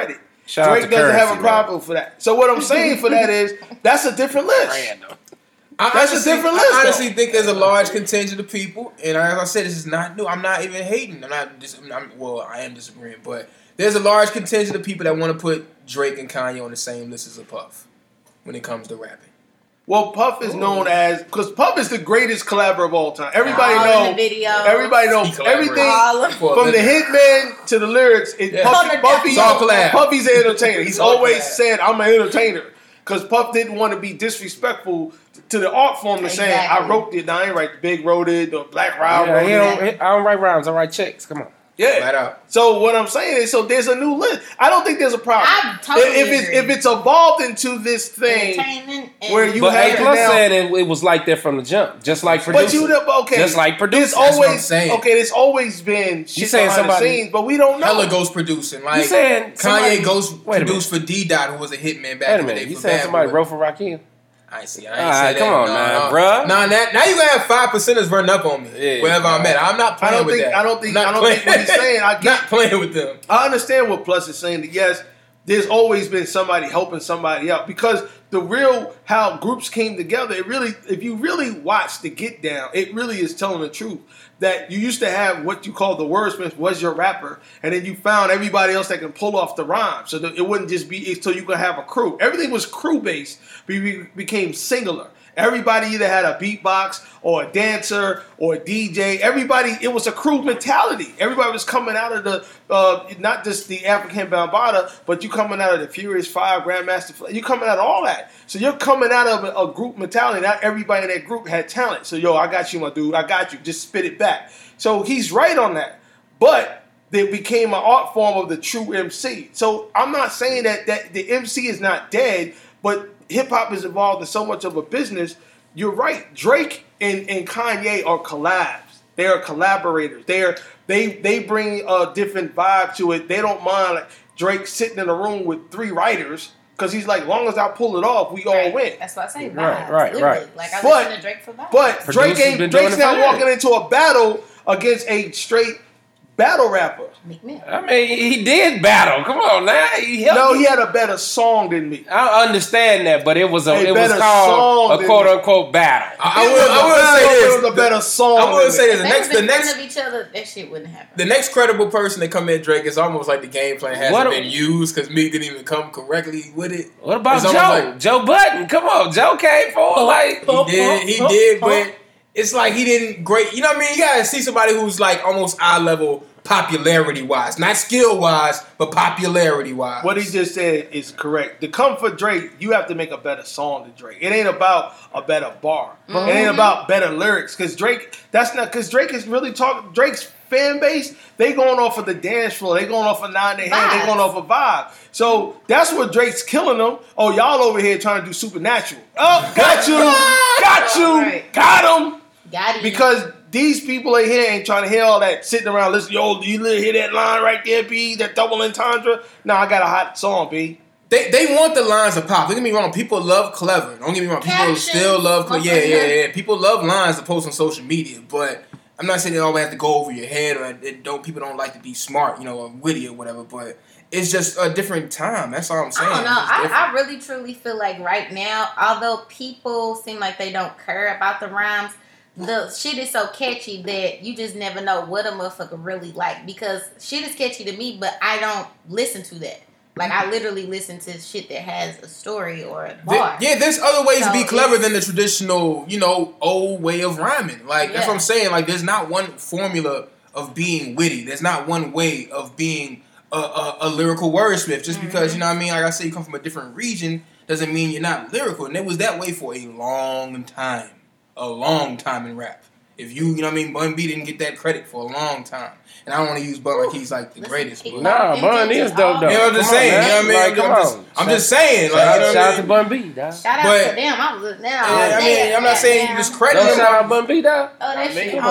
Speaker 5: Shout out
Speaker 1: Drake
Speaker 5: to
Speaker 1: doesn't have
Speaker 5: Currency,
Speaker 1: a problem for that. So what I'm saying for that is that's a different list.
Speaker 5: Random.
Speaker 1: That's a different list,
Speaker 4: I honestly
Speaker 1: though.
Speaker 4: think there's a large contingent of people, and as I said, this is not new. I'm not even hating. I am disagreeing, but there's a large contingent of people that want to put Drake and Kanye on the same list as a Puff when it comes to rapping.
Speaker 1: Well, Puff is known as because Puff is the greatest collaborator of all time. Everybody
Speaker 3: All
Speaker 1: know.
Speaker 3: in the videos.
Speaker 1: Everybody know
Speaker 4: He collaborates.
Speaker 1: everything
Speaker 3: All of
Speaker 4: For a
Speaker 1: from the
Speaker 4: living.
Speaker 1: hitman to the lyrics.
Speaker 4: It's all collab.
Speaker 1: Puffy's an entertainer. He's
Speaker 4: It's all
Speaker 1: always
Speaker 4: collab.
Speaker 1: said, "I'm an entertainer," because Puff didn't want to be disrespectful to the art form to saying,
Speaker 3: Exactly.
Speaker 1: "I wrote it." Now I ain't write Big wrote it or Black Rob
Speaker 5: Yeah,
Speaker 1: wrote it.
Speaker 5: I don't write rhymes. I write checks. Come on.
Speaker 1: Yeah.
Speaker 4: Flat out.
Speaker 1: So what I'm saying is, so there's a new list. I don't think there's a problem.
Speaker 3: I totally agree.
Speaker 1: if it's evolved into this thing
Speaker 3: Entertainment and
Speaker 1: where you
Speaker 5: But
Speaker 1: have
Speaker 5: A
Speaker 1: it
Speaker 5: Plus
Speaker 1: now.
Speaker 5: said it was like that from the jump, just like
Speaker 1: But
Speaker 5: producing.
Speaker 1: okay,
Speaker 5: Just like producing.
Speaker 1: There's
Speaker 4: That's what I'm
Speaker 1: always
Speaker 4: saying.
Speaker 1: okay. There's always been shit
Speaker 5: saying
Speaker 1: behind the
Speaker 5: somebody-
Speaker 1: scenes, but we don't know.
Speaker 4: Hella ghost producing. Like
Speaker 5: saying somebody-
Speaker 4: Kanye ghost
Speaker 5: Wait a
Speaker 4: produced for D-Dot, who was a hitman back
Speaker 5: Wait a
Speaker 4: in the day.
Speaker 5: minute. You
Speaker 4: for
Speaker 5: saying
Speaker 4: Bad
Speaker 5: somebody
Speaker 4: Boy.
Speaker 5: wrote for Rakim?
Speaker 4: I ain't see. I
Speaker 5: All
Speaker 4: ain't
Speaker 5: right,
Speaker 4: say
Speaker 5: come
Speaker 4: that.
Speaker 5: on,
Speaker 4: no,
Speaker 5: man,
Speaker 4: no.
Speaker 5: bruh.
Speaker 4: Nah, now you gonna have 5%ers run up on me
Speaker 5: Yeah,
Speaker 4: wherever I'm at. I'm not
Speaker 1: I
Speaker 4: playing
Speaker 1: don't
Speaker 4: with
Speaker 1: think.
Speaker 4: that.
Speaker 1: I don't think.
Speaker 4: Not
Speaker 1: I don't
Speaker 4: playing.
Speaker 1: think what he's saying. I get.
Speaker 4: Not playing with them.
Speaker 1: I understand what Plus is saying. That yes, there's always been somebody helping somebody out because the real how groups came together. It really, if you really watch the Get Down, it really is telling the truth. That you used to have what you call the wordsmith was your rapper, and then you found everybody else that can pull off the rhyme. So that it wouldn't just be so you could have a crew. Everything was crew based. Became singular. Everybody either had a beatbox or a dancer or a DJ. Everybody, it was a crew mentality. Everybody was coming out of the, not just the African Bambaataa, but you coming out of the Furious Five, Grandmaster Flash. You coming out of all that. So you're coming out of a group mentality. Not everybody in that group had talent. So, yo, I got you, my dude. I got you. Just spit it back. So he's right on that. But they became an art form of the true MC. So I'm not saying that the MC is not dead, but hip-hop is involved in so much of a business. You're right. Drake and Kanye are collabs. They are collaborators. They bring a different vibe to it. They don't mind like Drake sitting in a room with 3 writers because he's like, long as I pull it off, we all win.
Speaker 3: That's what I say.
Speaker 5: Right,
Speaker 3: Vibes,
Speaker 5: right,
Speaker 3: literally.
Speaker 5: right.
Speaker 3: Like I
Speaker 1: But-
Speaker 3: listen to Drake for vibes.
Speaker 1: But
Speaker 5: Producers been doing
Speaker 1: Drake's
Speaker 5: it
Speaker 1: now
Speaker 5: for
Speaker 1: walking
Speaker 5: years.
Speaker 1: into a battle against a straight battle rapper.
Speaker 3: Meek Mill.
Speaker 5: I mean, he did battle. Come on now.
Speaker 1: No, he had a better song than me.
Speaker 5: I understand that, but it was
Speaker 1: A
Speaker 5: it was
Speaker 1: better
Speaker 5: called
Speaker 1: song
Speaker 5: a
Speaker 1: than-
Speaker 5: quote unquote battle.
Speaker 4: I will say this.
Speaker 1: It was a better song.
Speaker 4: I will
Speaker 1: than
Speaker 4: say
Speaker 1: me.
Speaker 4: this.
Speaker 3: They was
Speaker 4: The
Speaker 3: in
Speaker 4: next
Speaker 3: front of each other. That shit wouldn't happen.
Speaker 4: The next credible person to come in, Drake, is almost like the game plan hasn't
Speaker 5: What-
Speaker 4: been used because Meek didn't even come correctly with it.
Speaker 5: What about
Speaker 4: It's
Speaker 5: Joe?
Speaker 4: almost like-
Speaker 5: Joe Budden. Come on, Joe came forward like
Speaker 4: He did, but it's like he didn't great. You know what I mean? You gotta see somebody who's like almost eye level popularity wise, not skill wise, but popularity wise.
Speaker 1: What he just said is correct. To come for Drake, you have to make a better song than Drake. It ain't about a better bar. It ain't about better lyrics. Because Drake is really talking. Drake's fan base, they going off of the dance floor. They going off of nine in their hand. They going off of vibe. So that's what Drake's killing them. Oh, y'all over here trying to do Supernatural. Oh, got you. Got you.
Speaker 3: Right.
Speaker 1: Got him.
Speaker 3: Got it.
Speaker 1: Because these people in here ain't trying to hear all that sitting around listening. Yo, do you hear that line right there, B? That double entendre? No, I got a hot song, B.
Speaker 4: They want the lines to pop. Don't get me wrong. People love clever. Don't get me wrong. People
Speaker 3: Captions.
Speaker 4: still love yeah. People love lines to post on social media, but I'm not saying they always have to go over your head or people don't like to be smart, or witty or whatever. But it's just a different time. That's all I'm saying.
Speaker 3: I don't know.
Speaker 4: It's different.
Speaker 3: I really truly feel like right now, although people seem like they don't care about the rhymes, the shit is so catchy that you just never know what a motherfucker really like. Because shit is catchy to me, but I don't listen to that. Like, I literally listen to shit that has a story or a bar.
Speaker 4: There's other ways to be
Speaker 3: So
Speaker 4: clever
Speaker 3: it's-
Speaker 4: than the traditional, old way of rhyming. Like, that's what I'm saying. Like, there's not one formula of being witty. There's not one way of being a lyrical wordsmith. Just because, you know what I mean? Like I say, you come from a different region doesn't mean you're not lyrical. And it was that way for a long time. A long time in rap. If you know what I mean, Bun B didn't get that credit for a long time. And I don't want to use Bun like he's like the greatest. But,
Speaker 5: Nah, Bun is dope though.
Speaker 4: you know what I'm just saying? You know what I mean?
Speaker 5: Like,
Speaker 4: I'm just saying. Like, you know
Speaker 5: Shout
Speaker 4: what I
Speaker 5: out to
Speaker 4: mean?
Speaker 5: Bun B, dog.
Speaker 3: Shout out
Speaker 4: But-
Speaker 3: to them. I was listening.
Speaker 4: I mean, I'm not saying you just credit
Speaker 5: Don't
Speaker 4: them.
Speaker 5: shout out Bun B, dog.
Speaker 3: Oh, that shit.
Speaker 5: Come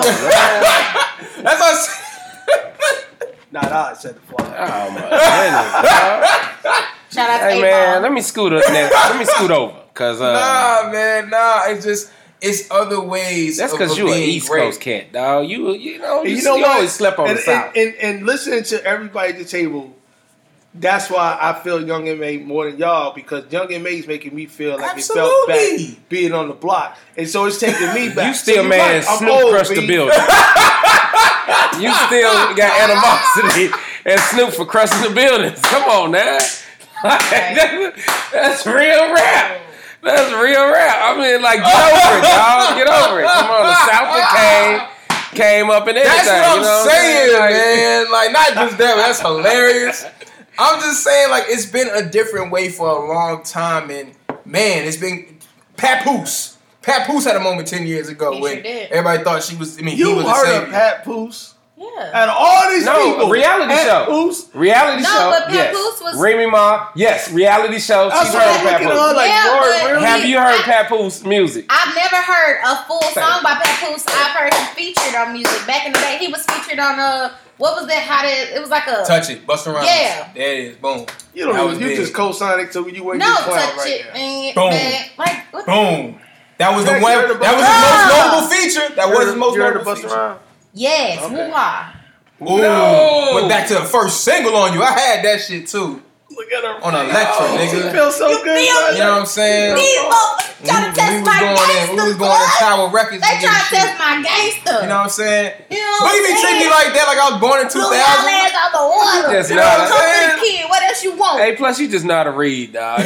Speaker 3: Oh,
Speaker 5: on, man.
Speaker 4: That's what I'm saying.
Speaker 1: Not I said the fly.
Speaker 5: Oh my goodness, dog.
Speaker 3: Shout out to
Speaker 5: Hey man,
Speaker 3: A-Ball.
Speaker 5: let me scoot up next. Let me scoot over, cause
Speaker 4: Nah, man, nah. It's other ways.
Speaker 5: that's
Speaker 4: of
Speaker 5: cause you an
Speaker 4: being
Speaker 5: East
Speaker 4: great.
Speaker 5: Coast cat, dog. You
Speaker 1: You know what?
Speaker 5: always slept on
Speaker 1: and,
Speaker 5: the South.
Speaker 1: and listening to everybody at the table, That's why I feel Young M.A. more than y'all, because Young M.A. is making me feel like
Speaker 4: Absolutely.
Speaker 1: it felt back being on the block. And so it's taking me back.
Speaker 5: You still
Speaker 1: so
Speaker 5: mad
Speaker 1: I'm
Speaker 5: Snoop
Speaker 1: old,
Speaker 5: crushed
Speaker 1: B.
Speaker 5: the building. You still got animosity and Snoop for crushing the buildings. Come on now. That's real rap. That's real rap. I mean, like, get over it, dog. Get over it. Come on, the South came up and everything.
Speaker 4: That's what I'm saying,
Speaker 5: Like,
Speaker 4: man. Like, not just that, but that's hilarious. I'm just saying, like, it's been a different way for a long time, and man, it's been Papoose. Papoose had a moment 10 years ago
Speaker 3: He
Speaker 4: when
Speaker 3: sure did.
Speaker 4: everybody thought she was. I mean, he
Speaker 1: You
Speaker 4: was the
Speaker 1: heard
Speaker 4: same.
Speaker 1: of Pat Poose?
Speaker 3: Yeah.
Speaker 1: Out of all these people.
Speaker 5: No, reality
Speaker 1: Pat
Speaker 5: show.
Speaker 1: Poose?
Speaker 5: Reality
Speaker 3: No,
Speaker 5: show.
Speaker 3: but
Speaker 5: Yes.
Speaker 3: Papoose was-
Speaker 5: Remy Ma. Yes, reality show.
Speaker 1: That's
Speaker 5: She's
Speaker 1: what
Speaker 5: heard
Speaker 1: I'm
Speaker 5: of
Speaker 1: looking at her
Speaker 5: Papoose.
Speaker 1: like,
Speaker 3: Yeah,
Speaker 1: Lord,
Speaker 3: but-
Speaker 1: really?
Speaker 5: Have you heard Papoose music?
Speaker 3: I've never heard a full song by Papoose. I've heard him featured on music. Back in the day, he was featured on what was that? It was like a
Speaker 4: Touch It, Busta Rhymes.
Speaker 3: Yeah.
Speaker 4: There it is. Boom.
Speaker 1: You
Speaker 4: That
Speaker 1: don't
Speaker 4: was
Speaker 1: even, you
Speaker 4: big.
Speaker 1: just co-signing so you ain't
Speaker 3: no
Speaker 1: just clown
Speaker 3: touch
Speaker 1: right
Speaker 3: it,
Speaker 1: now.
Speaker 3: and
Speaker 4: Boom.
Speaker 3: like what the-
Speaker 4: Boom. That was the
Speaker 1: You
Speaker 4: one.
Speaker 1: heard
Speaker 4: That was
Speaker 1: about-
Speaker 4: his most
Speaker 3: Ah!
Speaker 4: notable feature. That was his most
Speaker 1: You heard
Speaker 4: notable
Speaker 1: of Busta
Speaker 4: feature.
Speaker 1: Rhymes?
Speaker 3: Yes,
Speaker 1: Okay.
Speaker 3: hoo-ha.
Speaker 4: Ooh.
Speaker 5: No.
Speaker 4: Went back to the first single on you. I had that shit too.
Speaker 1: Look at her.
Speaker 4: On Electra,
Speaker 1: She
Speaker 4: nigga.
Speaker 1: feels so good.
Speaker 3: feel
Speaker 1: right
Speaker 4: You know
Speaker 1: now.
Speaker 4: what I'm saying?
Speaker 3: These folks trying to test my
Speaker 4: We was
Speaker 3: gangster,
Speaker 4: going to Tower Records.
Speaker 3: They
Speaker 4: to get
Speaker 3: trying to
Speaker 4: shit.
Speaker 3: test my gangster.
Speaker 4: You know what I'm saying?
Speaker 3: You know
Speaker 4: But
Speaker 3: what
Speaker 4: you be
Speaker 3: I'm
Speaker 4: treating me
Speaker 3: saying?
Speaker 4: like that, like I was born in
Speaker 3: Blew y'all
Speaker 4: 2000.
Speaker 3: ass out the water.
Speaker 5: Just
Speaker 3: You
Speaker 5: know
Speaker 3: know,
Speaker 5: what I'm
Speaker 3: come to
Speaker 4: saying?
Speaker 3: the kid. What else you want?
Speaker 5: Hey, plus you just know how to read, dog.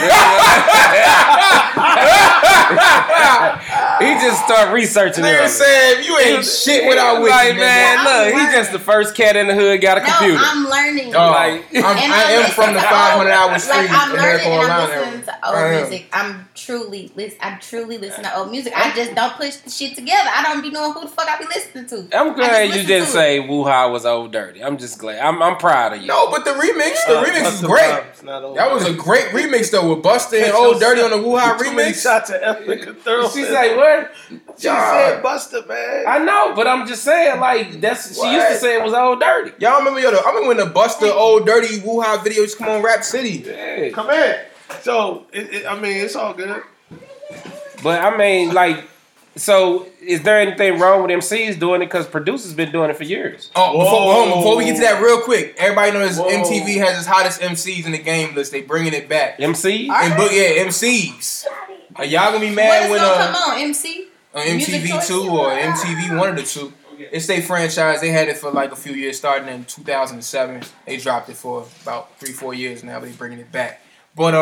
Speaker 5: He just start researching
Speaker 4: Nigga
Speaker 5: everything.
Speaker 4: said, you ain't shit without wiki,
Speaker 5: Like,
Speaker 4: nigga.
Speaker 5: man,
Speaker 3: I'm
Speaker 5: look, he
Speaker 3: learning.
Speaker 5: just the first cat in the hood got a
Speaker 3: No,
Speaker 5: computer.
Speaker 3: I'm learning.
Speaker 4: Dog,
Speaker 5: Like-
Speaker 3: And
Speaker 4: I am
Speaker 3: listen
Speaker 4: from the
Speaker 3: to
Speaker 4: 500-hour
Speaker 3: old-
Speaker 4: street
Speaker 3: Like I'm
Speaker 4: in
Speaker 3: learning and I'm
Speaker 4: Carolina.
Speaker 3: listening to
Speaker 4: I am.
Speaker 3: old music. I truly listen to old music. I just don't push the shit together. I don't be knowing who the fuck I be listening to.
Speaker 5: I'm
Speaker 3: I
Speaker 5: glad you
Speaker 3: listen
Speaker 5: didn't
Speaker 3: to it.
Speaker 5: say Wuha was old dirty. I'm just glad. I'm proud of you.
Speaker 4: No, but the remix is
Speaker 1: Busta
Speaker 4: great.
Speaker 1: Rhymes, not old.
Speaker 4: That was a great remix though with Busta and Old Dirty on the Wuha
Speaker 1: Too many
Speaker 4: remix.
Speaker 1: shots at Erica Thurl.
Speaker 5: She say what?
Speaker 1: She said Busta, man.
Speaker 5: I know, but I'm just saying, like, that's she used to say it was old dirty.
Speaker 4: Y'all remember I remember when the Busta Old Dirty Wuha videos come on Rap City.
Speaker 5: Yeah.
Speaker 1: Come in. So, I mean, it's all good.
Speaker 5: But I mean, like, so is there anything wrong with MCs doing it? Because producers been doing it for years.
Speaker 4: Oh,
Speaker 1: Whoa.
Speaker 4: before we get to that real quick, everybody knows
Speaker 1: Whoa.
Speaker 4: MTV has its hottest MCs in the game list. They bringing it back.
Speaker 5: MCs?
Speaker 4: And MCs. Are y'all gonna be
Speaker 3: What
Speaker 4: mad
Speaker 3: is
Speaker 4: when
Speaker 3: gonna come on, MC?
Speaker 4: on
Speaker 3: Music
Speaker 4: MTV
Speaker 3: choice?
Speaker 4: 2 or MTV, one of the two? It's their franchise. They had it for like a few years, starting in 2007. They dropped it for about 3-4 years now, but they bringing it back. But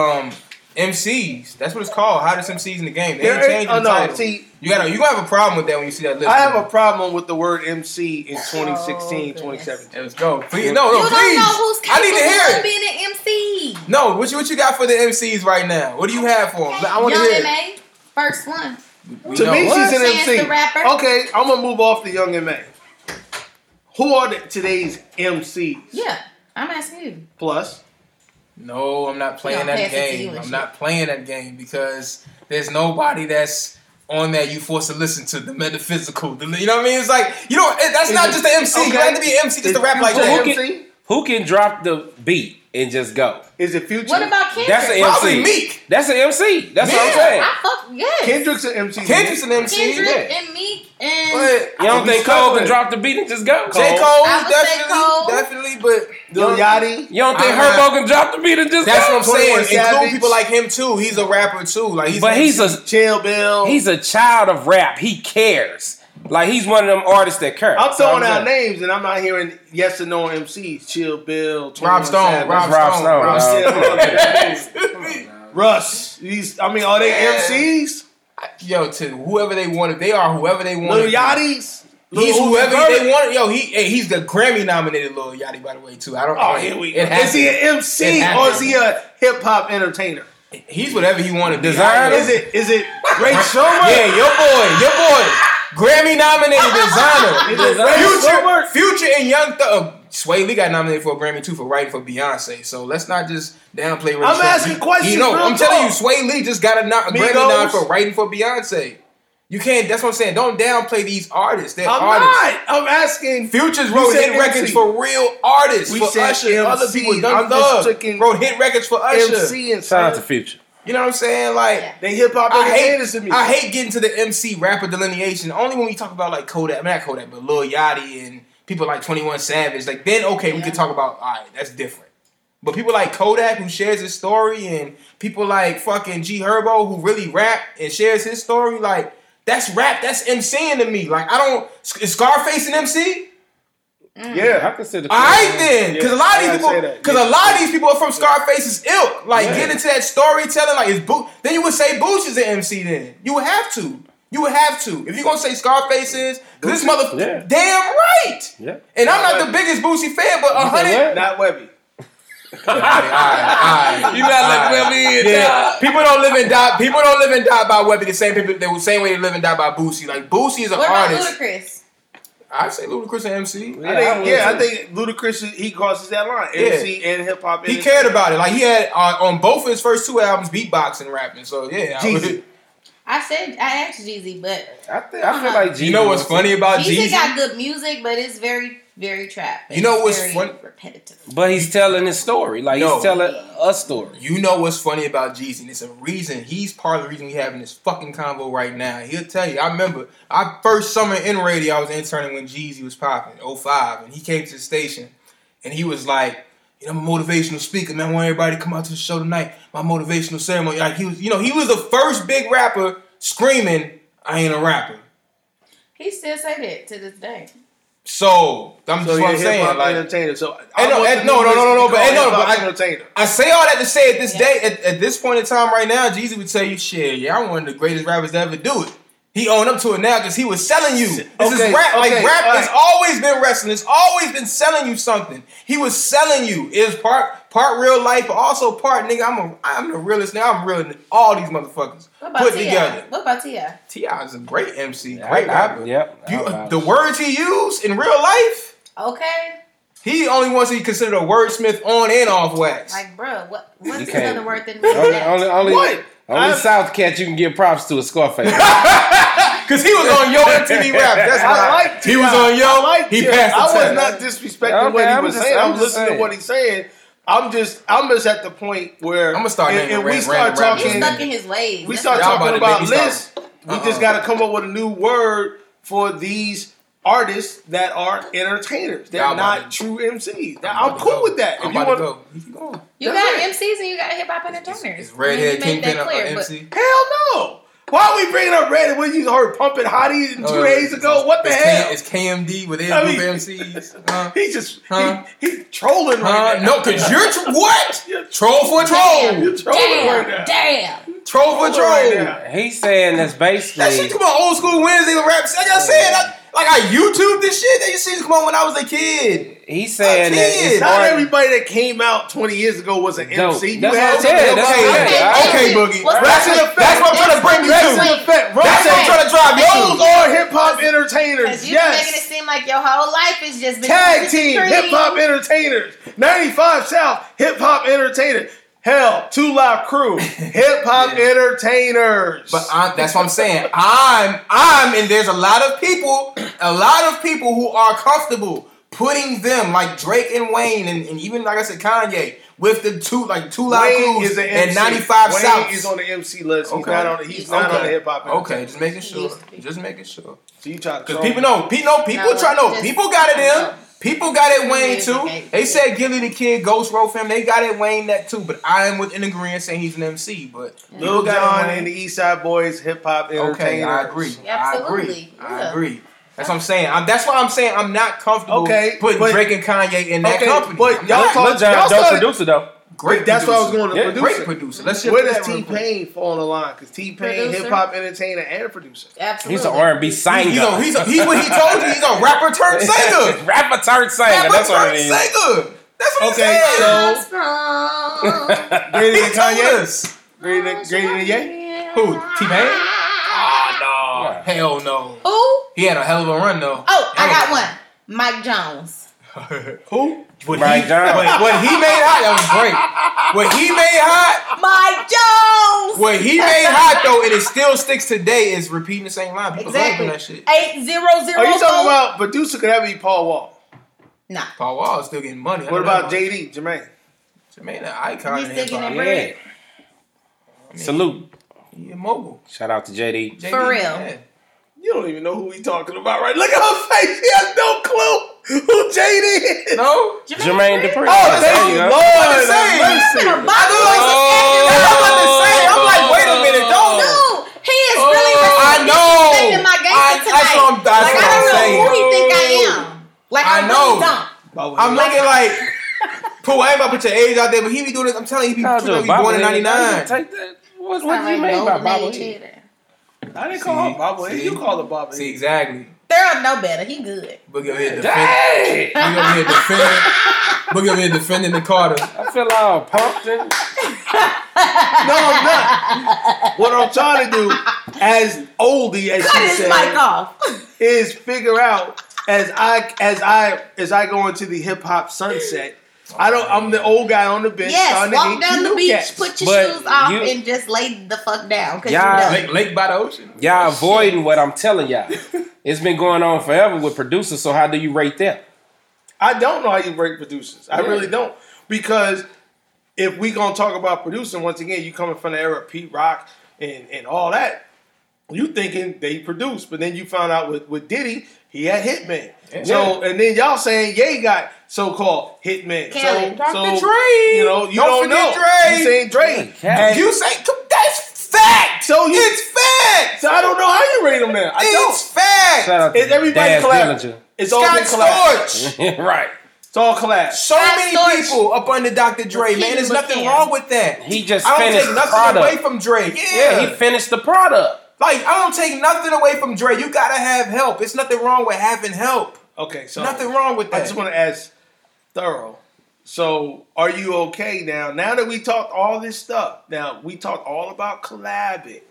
Speaker 4: MCs, that's what it's called. Hottest MCs in the game. They ain't changing the title.
Speaker 1: See,
Speaker 4: You gonna have a problem with that when you see that list.
Speaker 1: I have
Speaker 4: man.
Speaker 1: a problem with the word MC in 2016,
Speaker 3: Oh,
Speaker 1: 2017.
Speaker 4: Let's go. Please,
Speaker 3: You
Speaker 4: please.
Speaker 3: don't know who's
Speaker 4: I need to
Speaker 3: capable
Speaker 4: hear
Speaker 3: of
Speaker 4: it.
Speaker 3: being an MC.
Speaker 4: No, what you got for the MCs right now? What do you have for them? I want to
Speaker 3: Young
Speaker 4: hear it.
Speaker 3: M.A. First one.
Speaker 4: We
Speaker 1: To
Speaker 4: know.
Speaker 1: me, she's an
Speaker 3: Chance
Speaker 1: MC.
Speaker 3: the Rapper.
Speaker 1: Okay, I'm gonna move off the Young M.A. Who are today's MCs?
Speaker 3: Yeah, I'm asking you.
Speaker 4: No,
Speaker 1: Plus,
Speaker 4: I'm not playing
Speaker 3: No,
Speaker 4: that
Speaker 3: pass it to you
Speaker 4: game.
Speaker 3: and
Speaker 4: I'm
Speaker 3: shit.
Speaker 4: not playing that game because there's nobody that's on that you forced to listen to the metaphysical. You know what I mean? It's like you don't. That's
Speaker 1: Is
Speaker 4: not
Speaker 1: it-
Speaker 4: just the MC. You
Speaker 1: okay.
Speaker 4: don't have to be an MC just to rap like
Speaker 1: Future
Speaker 4: that.
Speaker 1: MC?
Speaker 5: Who can drop the beat and just go?
Speaker 1: Is it Future?
Speaker 3: What about Kendrick?
Speaker 5: That's an
Speaker 4: Probably
Speaker 5: MC.
Speaker 4: Meek.
Speaker 5: That's an MC. That's what I'm
Speaker 3: Yeah,
Speaker 5: saying.
Speaker 3: I fuck yes.
Speaker 1: Kendrick's an MC.
Speaker 4: Kendrick's an MC.
Speaker 3: Kendrick
Speaker 4: Yeah.
Speaker 3: and Meek and
Speaker 4: But
Speaker 5: You don't
Speaker 1: We
Speaker 5: think Cole
Speaker 1: struggling.
Speaker 5: can drop the beat and just go?
Speaker 4: J.
Speaker 3: I
Speaker 4: Cole,
Speaker 3: would say Cole.
Speaker 4: definitely, but
Speaker 1: Lil Yachty.
Speaker 5: You don't think
Speaker 4: I'm not-
Speaker 5: Herbo can drop the beat and just
Speaker 4: that's
Speaker 5: go?
Speaker 4: what I'm saying.
Speaker 1: 21
Speaker 4: Include
Speaker 1: Savage.
Speaker 4: people like him too. He's a rapper too. Like
Speaker 5: But he's a
Speaker 1: Chill Bill.
Speaker 5: child of rap. He cares. Like he's one of them artists that care.
Speaker 1: I'm
Speaker 5: That's what
Speaker 1: throwing out
Speaker 5: saying.
Speaker 1: names and I'm not hearing yes or no MCs. Chill Bill, 21
Speaker 4: Rob Stone.
Speaker 1: Savage.
Speaker 4: Rob
Speaker 5: Rob
Speaker 4: Stone.
Speaker 5: Stone,
Speaker 4: Rob
Speaker 5: dog.
Speaker 4: Stone.
Speaker 1: Russ. I mean, are they
Speaker 4: Yeah.
Speaker 1: MCs?
Speaker 4: Yo, to whoever they wanted, they are whoever they wanted.
Speaker 1: Lil Yachty's?
Speaker 4: He's
Speaker 1: Lil Uzi
Speaker 4: whoever
Speaker 1: Vert?
Speaker 4: they wanted. Yo, he's the Grammy nominated Lil Yachty, by the way, too. I don't.
Speaker 1: Oh, here we go.
Speaker 4: It has
Speaker 1: Is he
Speaker 4: to.
Speaker 1: an MC
Speaker 4: It has
Speaker 1: or
Speaker 4: to.
Speaker 1: is he a hip hop entertainer?
Speaker 4: He's whatever he wanted. to be.
Speaker 5: Designer?
Speaker 1: Is it Ray Sherman?
Speaker 4: Yeah, your boy, Grammy nominated designer.
Speaker 1: Is it Ray Sherman?
Speaker 4: Future and Young Thug. Sway Lee got nominated for a Grammy too for writing for Beyonce. So let's not just downplay Ray
Speaker 1: I'm
Speaker 4: Sherman.
Speaker 1: asking questions,
Speaker 4: You know,
Speaker 1: real
Speaker 4: I'm telling you,
Speaker 1: talk.
Speaker 4: Sway Lee just got a Grammy
Speaker 1: Migos?
Speaker 4: nod for writing for Beyonce. You can't. That's what I'm saying. Don't downplay these artists. They're
Speaker 1: I'm
Speaker 4: artists.
Speaker 1: not. I'm asking.
Speaker 4: Futures
Speaker 1: You
Speaker 4: wrote
Speaker 1: said
Speaker 4: hit records
Speaker 1: MC.
Speaker 4: for real artists.
Speaker 1: We
Speaker 4: For
Speaker 1: said
Speaker 4: Usher, other
Speaker 1: MC.
Speaker 4: people.
Speaker 1: I'm
Speaker 4: Young
Speaker 1: just
Speaker 4: Thug
Speaker 1: taking
Speaker 4: wrote hit records for Usher.
Speaker 1: MC and
Speaker 5: Shout out to
Speaker 1: stuff.
Speaker 5: Future.
Speaker 4: You know what I'm saying? Like.
Speaker 3: Yeah.
Speaker 1: They hip hop
Speaker 4: I
Speaker 1: entertainers to me.
Speaker 4: hate getting to the MC rapper delineation. Only when we talk about like Kodak, I mean not Kodak, but Lil Yachty and people like 21 Savage. Like then okay, we
Speaker 3: Yeah.
Speaker 4: could talk about all right, that's different. But people like Kodak, who shares his story, and people like fucking G Herbo, who really rap and shares his story, like, that's rap. That's MCing to me. Like, I don't... Is Scarface an MC?
Speaker 1: Yeah,
Speaker 5: I consider.
Speaker 4: All right then, because a lot of these people, because a lot of these people are from Scarface's ilk. Like, get into that storytelling. Like, then you would say Booch is an MC. Then you would have to. You would have to. If you're gonna say Scarface is, this motherfucker, damn right. Yeah. And I'm not the biggest Boosie fan, but 100.
Speaker 1: Not Webby.
Speaker 4: All right.
Speaker 5: You not letting Webby in.
Speaker 4: Yeah. People don't live and die. People don't live and die by Webby the same way they live and die by Boosie. Like, Boosie is an artist.
Speaker 3: What about Ludacris?
Speaker 4: I say Ludacris and MC.
Speaker 1: I think Ludacris, he crosses that line. MC and hip hop.
Speaker 4: He cared about it. Like, he had on both of his first 2 albums beatboxing, rapping. So yeah,
Speaker 3: I asked Jeezy, but
Speaker 5: I feel like Jeezy.
Speaker 4: You know what's funny about
Speaker 3: Jeezy?
Speaker 4: Jeezy?
Speaker 3: Got good music, but it's very, very trap.
Speaker 4: You know what's funny?
Speaker 3: Repetitive.
Speaker 5: But he's telling his story. Like, he's telling a story.
Speaker 4: You know what's funny about Jeezy? And it's a reason. He's part of the reason we having this fucking convo right now. He'll tell you. I remember our first summer in radio, I was interning when Jeezy was popping, 05. And he came to the station. And he was like, I'm a motivational speaker, man. I want everybody to come out to the show tonight. My motivational ceremony. Like, he was the first big rapper screaming, I ain't a rapper.
Speaker 3: He still say that to this day.
Speaker 4: So I'm just what I'm saying. Like,
Speaker 1: entertainer. So
Speaker 4: but I say all that to say at this day, at this point in time right now, Jeezy would tell you, shit, yeah, I'm one of the greatest rappers to ever do it. He owned up to it now because he was selling you. This is rap. Rap has always been wrestling. It's always been selling you something. He was selling you. It was part real life, but also part nigga. I'm the realest nigga. I'm realer than all these motherfuckers put together.
Speaker 3: What about T.I.?
Speaker 4: T.I. is a great MC, great rapper.
Speaker 5: Yep.
Speaker 4: The words he used in real life.
Speaker 3: Okay.
Speaker 4: He only wants to be considered a wordsmith on and off wax.
Speaker 3: Like, bro, what's another word than
Speaker 5: only
Speaker 1: what?
Speaker 5: Only South Cat you can give props to a Scarface.
Speaker 4: Because he was on Yo MTV Rap. That's why
Speaker 1: I like
Speaker 4: he was on Yo. He passed the
Speaker 1: I was not disrespecting what he was saying. I'm listening to what he's saying. I'm just at the point where
Speaker 4: I'm gonna start
Speaker 1: and we start talking.
Speaker 3: He's stuck in his ways.
Speaker 1: We start talking about lists. We just got to come up with a new word for these artists that are entertainers. They're not true MCs. I'm cool with that.
Speaker 4: I'm about to go. Keep going.
Speaker 3: You got MCs and you got hip hop entertainers.
Speaker 4: Is Redhead Kingpin an MC?
Speaker 1: Hell no. Why are we bringing up Redhead when you heard Pumpin' Hottie 2 days ago? What the hell?
Speaker 4: It's KMD with his group MCs.
Speaker 1: He's just he's trolling right now.
Speaker 4: No, because you're what? Troll for troll.
Speaker 1: You're trolling right now.
Speaker 3: Damn.
Speaker 4: Troll for troll.
Speaker 5: Right, he's saying that's basically
Speaker 4: that shit come on old school Wednesday rap. Like I said, I YouTube this shit. That used to come on when I was a kid.
Speaker 5: He's saying that it's
Speaker 1: not everybody that came out 20 years ago was an MC.
Speaker 5: Okay,
Speaker 4: Boogie. That's what I'm trying to bring you to. That's what I'm trying to drive you to.
Speaker 1: Those are hip hop entertainers.
Speaker 3: You're making it seem like your whole life is just been
Speaker 1: tag team hip hop entertainers. 95 South hip hop entertainers. Hell, 2 Live Crew, hip hop entertainers.
Speaker 4: But that's what I'm saying. And there's a lot of people who are comfortable putting them like Drake and Wayne and even like I said Kanye with the 2 Live Crews and 95
Speaker 1: Wayne
Speaker 4: South.
Speaker 1: Is on the MC list. Okay. He's not on the hip hop.
Speaker 4: Okay, just making sure. So
Speaker 1: you try
Speaker 4: because people got it in. People got it Wayne too. They said Gilly the Kid, Ghost Road Fam. They got it Wayne that too. But I am within agreement saying he's an MC. But
Speaker 1: Lil Jon and the East Side Boys, hip hop entertainers.
Speaker 4: Okay, I agree.
Speaker 3: Absolutely.
Speaker 4: I agree. That's what I'm saying. That's why I'm saying I'm not comfortable putting Drake and Kanye in that company.
Speaker 1: But y'all
Speaker 5: don't produce it though.
Speaker 1: Great. That's why I was going to producer.
Speaker 4: Great producer. Let's just
Speaker 1: where does T-Pain fall on the line? Because T-Pain, hip hop entertainer and producer.
Speaker 3: Absolutely.
Speaker 5: He's an R&B singer.
Speaker 4: He's what he told you. He's a rapper turned singer.
Speaker 5: Rapper turned singer. That's what it is.
Speaker 4: That's what I'm
Speaker 1: saying. So greater than Kanye? Greater than Ye?
Speaker 4: Who? T-Pain? Oh no. Hell no.
Speaker 3: Who?
Speaker 4: He had a hell of a run though.
Speaker 3: Oh, I got one. Mike Jones.
Speaker 1: Who?
Speaker 5: Mike Jones.
Speaker 4: What he made hot, that was great. What he made hot,
Speaker 3: Mike Jones.
Speaker 4: What he made hot though, and it still sticks today, is repeating the same line. People
Speaker 3: exactly.
Speaker 4: that shit.
Speaker 3: 800.
Speaker 1: Are you talking about producer? Could that be Paul Wall?
Speaker 3: Nah.
Speaker 4: Paul Wall is still getting money.
Speaker 1: What about JD, Jermaine?
Speaker 4: Jermaine, an icon
Speaker 3: He's
Speaker 4: in hip hop.
Speaker 3: Yeah.
Speaker 5: Salute.
Speaker 4: He a mogul.
Speaker 5: Shout out to JD.
Speaker 3: For real.
Speaker 4: Yeah.
Speaker 1: You don't even know who we talking about, right? Look at her face. She has no clue who Jade is.
Speaker 4: No?
Speaker 5: Jermaine Dupri.
Speaker 1: Oh, thank you, Lord.
Speaker 4: I'm
Speaker 1: Mercy.
Speaker 4: I'm about to say. I'm like, wait a minute, don't.
Speaker 3: Dude, he is really
Speaker 4: I know.
Speaker 3: respecting my gangster tonight.
Speaker 4: That's what
Speaker 3: like, I
Speaker 4: I'm
Speaker 3: don't
Speaker 4: saying.
Speaker 3: know who he think I am. Like, I
Speaker 4: know.
Speaker 3: really don't.
Speaker 4: I'm looking like, Pooh, I ain't about to put your age out there, but he be doing this. I'm telling you, he be born in 99.
Speaker 5: Take that. What
Speaker 3: Not
Speaker 5: do you mean by bobblehead?
Speaker 3: either.
Speaker 1: I didn't call her bobblehead. You call her bobblehead.
Speaker 4: See, exactly.
Speaker 3: Daryl know better. He good.
Speaker 4: Boogie over here
Speaker 5: Dang!
Speaker 4: defending the Carter.
Speaker 5: I feel all pumped.
Speaker 1: No, I'm not. What I'm trying to do, as oldie as
Speaker 3: Cut
Speaker 1: she
Speaker 3: his
Speaker 1: said,
Speaker 3: mic off.
Speaker 1: is figure out as I go into the hip hop sunset. I'm the old guy on the bench.
Speaker 3: Yes, walk down the beach,
Speaker 1: cats.
Speaker 3: put your
Speaker 5: But
Speaker 3: shoes off,
Speaker 5: you-
Speaker 3: and just lay the fuck down. Cause
Speaker 5: Y'all-
Speaker 3: you're done.
Speaker 4: Lake by the ocean.
Speaker 5: Y'all avoiding what I'm telling y'all. It's been going on forever with producers, so how do you rate them?
Speaker 1: I don't know how you rate producers. I really don't. Because if we gonna talk about producing, once again, you coming from the era of Pete Rock and all that, you thinking they produce, but then you found out with Diddy, he had hitmen.
Speaker 4: Yeah.
Speaker 1: So and then y'all saying Ye got so-called hitmen.
Speaker 3: Kelly.
Speaker 4: Dr.
Speaker 1: So
Speaker 4: Dre.
Speaker 1: you know, you
Speaker 4: Don't
Speaker 1: don't know.
Speaker 4: forget Dre.
Speaker 1: You saying Dre.
Speaker 5: Cat.
Speaker 4: You say that's fact.
Speaker 1: So you-
Speaker 4: it's fact.
Speaker 1: So I don't know how you rate them now. I don't.
Speaker 4: It's fact.
Speaker 5: Shout out to
Speaker 1: It's everybody
Speaker 5: Daz
Speaker 1: collab.
Speaker 5: Dillinger.
Speaker 1: It's all been
Speaker 4: Scott
Speaker 1: collab.
Speaker 4: Storch.
Speaker 5: Right.
Speaker 1: It's all collab.
Speaker 4: So
Speaker 3: Scott
Speaker 4: many
Speaker 3: Storch.
Speaker 4: people up under Dr. Dre, man. There's nothing
Speaker 3: King
Speaker 4: wrong with that.
Speaker 5: He just
Speaker 4: I don't
Speaker 5: finished
Speaker 4: take
Speaker 5: the
Speaker 4: nothing
Speaker 5: product.
Speaker 4: away from Dre.
Speaker 5: Yeah, he finished the product.
Speaker 4: Like, I don't take nothing away from Dre. You gotta have help. It's nothing wrong with having help.
Speaker 1: Okay, so
Speaker 4: Nothing wrong with
Speaker 1: I
Speaker 4: that.
Speaker 1: just want to ask Thorough. So, are you okay now? Now that we talked all this stuff, now we talked all about collabing.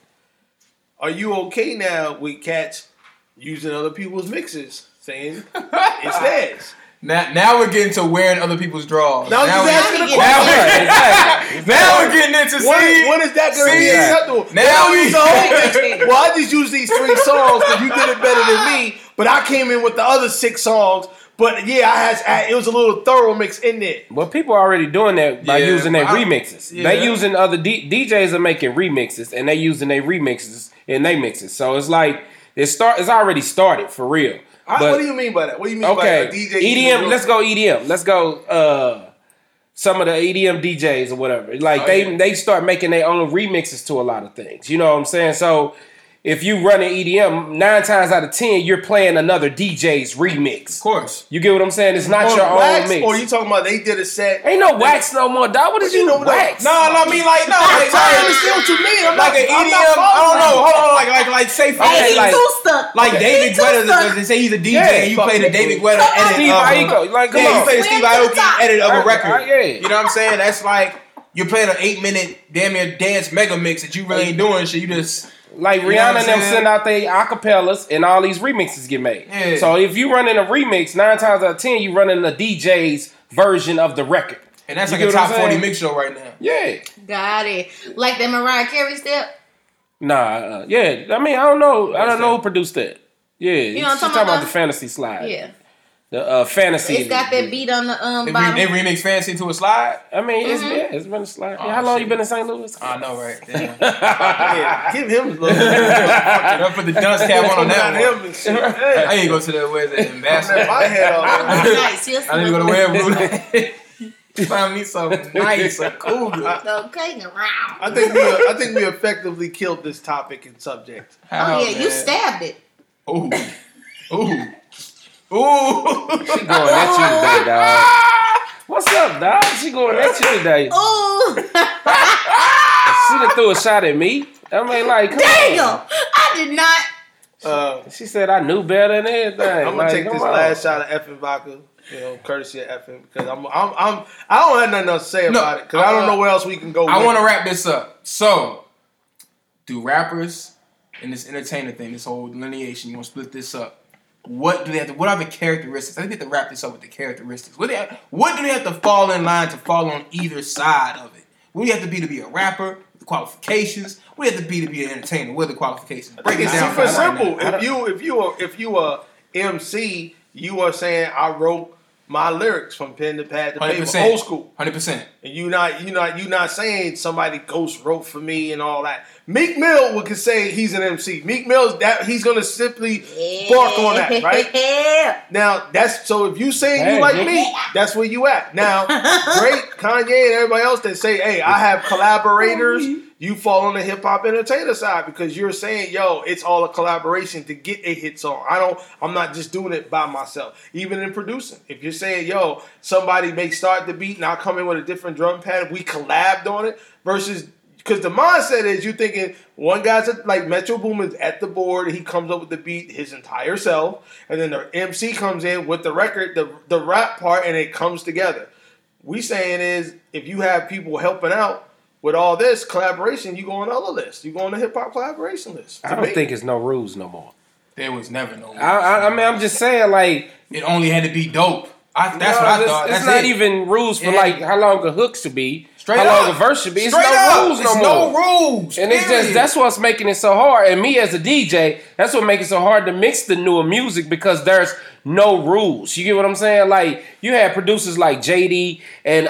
Speaker 1: Are you okay now with cats using other people's mixes, saying it's theirs?
Speaker 4: Now we're getting to wearing other people's drawers.
Speaker 1: Now I'm just asking a
Speaker 4: now
Speaker 1: question.
Speaker 5: Exactly.
Speaker 4: Now we're getting into
Speaker 1: When is that going to be
Speaker 4: See?
Speaker 1: acceptable?
Speaker 4: Now
Speaker 1: If
Speaker 4: we-
Speaker 1: use the whole mix, well, I just use these 3 songs because you did it better than me, but I came in with the other 6 songs. But yeah, it was a little thorough mix in there.
Speaker 5: Well, people are already doing that by
Speaker 4: Yeah,
Speaker 5: using their
Speaker 4: but I-
Speaker 5: remixes.
Speaker 4: yeah.
Speaker 5: They using other DJs are making remixes, and they using their remixes in their mixes. So it's like it's already started for real. But,
Speaker 1: What do you mean by that? What do you mean
Speaker 5: okay,
Speaker 1: by a DJ?
Speaker 5: EDM. Let's go EDM. Let's go. Some of the EDM DJs or whatever. Like they start making their own remixes to a lot of things. You know what I'm saying? So if you run an EDM, 9 times out of 10, you're playing another DJ's remix.
Speaker 4: Of course.
Speaker 5: You get what I'm saying? It's not
Speaker 1: On
Speaker 5: your own
Speaker 1: wax,
Speaker 5: mix.
Speaker 1: or you talking about they did a set?
Speaker 5: Ain't no wax no more, dog. What is you
Speaker 1: know
Speaker 5: wax?
Speaker 4: No, I mean like no.
Speaker 1: I'm
Speaker 4: Like,
Speaker 1: trying to understand what you mean. I'm
Speaker 4: like
Speaker 1: not,
Speaker 4: an
Speaker 1: I'm
Speaker 4: EDM.
Speaker 1: not
Speaker 4: I don't know.
Speaker 1: following
Speaker 4: Hold on. Like say for
Speaker 3: Hey, he
Speaker 5: like-
Speaker 3: too stuck.
Speaker 4: like David
Speaker 3: too
Speaker 4: Guetta.
Speaker 3: stuck.
Speaker 4: They say he's a DJ
Speaker 5: Yeah,
Speaker 4: and you
Speaker 1: fuck
Speaker 4: play the
Speaker 1: it.
Speaker 4: David Guetta edit.
Speaker 5: Steve
Speaker 4: of-
Speaker 5: Aoki. Like, come
Speaker 4: Yeah, you
Speaker 5: on.
Speaker 4: play the Steve
Speaker 3: Swing to the
Speaker 4: Aoki
Speaker 3: top.
Speaker 4: edit of a
Speaker 5: Right,
Speaker 4: record.
Speaker 5: yeah.
Speaker 4: You know what I'm saying? That's like you're playing an 8-minute damn near dance mega mix that you really ain't doing shit. You just
Speaker 5: Like
Speaker 4: You know
Speaker 5: Rihanna
Speaker 4: what I'm
Speaker 5: and them
Speaker 4: saying?
Speaker 5: send out their acapellas and all these remixes get made.
Speaker 4: Yeah.
Speaker 5: So if you running a remix, 9 times out of 10, you running the DJ's version of the record.
Speaker 4: and that's
Speaker 5: You
Speaker 4: like a
Speaker 5: get what
Speaker 4: top
Speaker 5: I'm
Speaker 4: 40
Speaker 5: saying?
Speaker 4: mix show right now.
Speaker 5: Yeah.
Speaker 3: Got it. Like that Mariah Carey step.
Speaker 5: Nah, yeah. I mean, I don't know. I don't know who produced that. Yeah.
Speaker 3: You know what I'm
Speaker 5: She's
Speaker 3: talking
Speaker 5: talking about
Speaker 3: about?
Speaker 5: the fantasy slide.
Speaker 3: Yeah.
Speaker 5: The fantasy.
Speaker 3: It's got that beat on the
Speaker 4: They
Speaker 3: bottom.
Speaker 4: remix Fancy to a slide.
Speaker 5: I mean, it's been a slide.
Speaker 4: Oh,
Speaker 5: Yeah, how long
Speaker 4: shit.
Speaker 5: you been in St. Louis?
Speaker 4: I know, right? Damn.
Speaker 1: Yeah, give him a little.
Speaker 4: I put the dunce cap on that one.
Speaker 1: him and shit. Hey,
Speaker 4: I ain't go to the where's the
Speaker 1: let
Speaker 4: ambassador.
Speaker 1: my head off.
Speaker 3: Nice. You're
Speaker 4: I need to go to Werewolf. Find me something nice, a cougar.
Speaker 3: Okay, around.
Speaker 1: I think we effectively killed this topic and subject.
Speaker 3: Oh yeah, you stabbed it.
Speaker 4: Ooh. Ooh. Ooh.
Speaker 5: She going at you today, dog. What's up, dog? She going at you today.
Speaker 3: Ooh.
Speaker 5: She done threw a shot at me. I mean, like, come
Speaker 3: Damn.
Speaker 5: on.
Speaker 3: I did not.
Speaker 5: She said I knew better than everything.
Speaker 1: I'm gonna take
Speaker 5: come
Speaker 1: this
Speaker 5: on.
Speaker 1: last shot of effing vodka, courtesy of effing, because I don't have nothing else to say about it, because I don't know where else we can go.
Speaker 4: I
Speaker 1: with
Speaker 4: want to
Speaker 1: it.
Speaker 4: wrap this up. So, do rappers in this entertainer thing, this whole delineation, you want to split this up? What do they have to? What are the characteristics? I think we have to wrap this up with the characteristics. What do they have to fall in line to fall on either side of it? What do you have to be a rapper? The qualifications. What do you have to be an entertainer? What are the qualifications? Break it
Speaker 1: It's
Speaker 4: down.
Speaker 1: super
Speaker 4: for us right
Speaker 1: simple.
Speaker 4: now.
Speaker 1: If you a MC, you are saying I wrote my lyrics from pen to pad to paper,
Speaker 4: 100%.
Speaker 1: old school.
Speaker 4: 100%.
Speaker 1: And you not saying somebody ghost wrote for me and all that. Meek Mill could say he's an MC. Meek Mill's that he's gonna simply bark on that, right?
Speaker 3: Yeah.
Speaker 1: Now that's so if you saying you like me, that's where you at. Now Drake, Kanye, and everybody else that say, hey, I have collaborators, you fall on the hip hop entertainer side because you're saying, yo, it's all a collaboration to get a hit song. I'm not just doing it by myself. Even in producing. If you're saying, yo, somebody may start the beat and I'll come in with a different drum pattern, we collabed on it versus because the mindset is you thinking one guy's like Metro Boomin's at the board, he comes up with the beat his entire self, and then the MC comes in with the record, the rap part, and it comes together. We saying is if you have people helping out with all this collaboration, you go on the other list. You go on the hip hop collaboration list.
Speaker 5: I don't think it's no rules no more.
Speaker 4: There was never no.
Speaker 5: I mean, I'm just saying, like,
Speaker 4: it only had to be dope. That's what I thought.
Speaker 5: It's not even rules for like how long a hook should be,
Speaker 4: Straight
Speaker 5: how
Speaker 4: up.
Speaker 5: long a verse should be. It's
Speaker 4: Straight
Speaker 5: no
Speaker 4: up.
Speaker 5: rules no
Speaker 4: It's
Speaker 5: more.
Speaker 4: no rules.
Speaker 5: And it's just that's what's making it so hard. And me as a DJ, that's what makes it so hard to mix the newer music because there's no rules. You get what I'm saying? Like you had producers like JD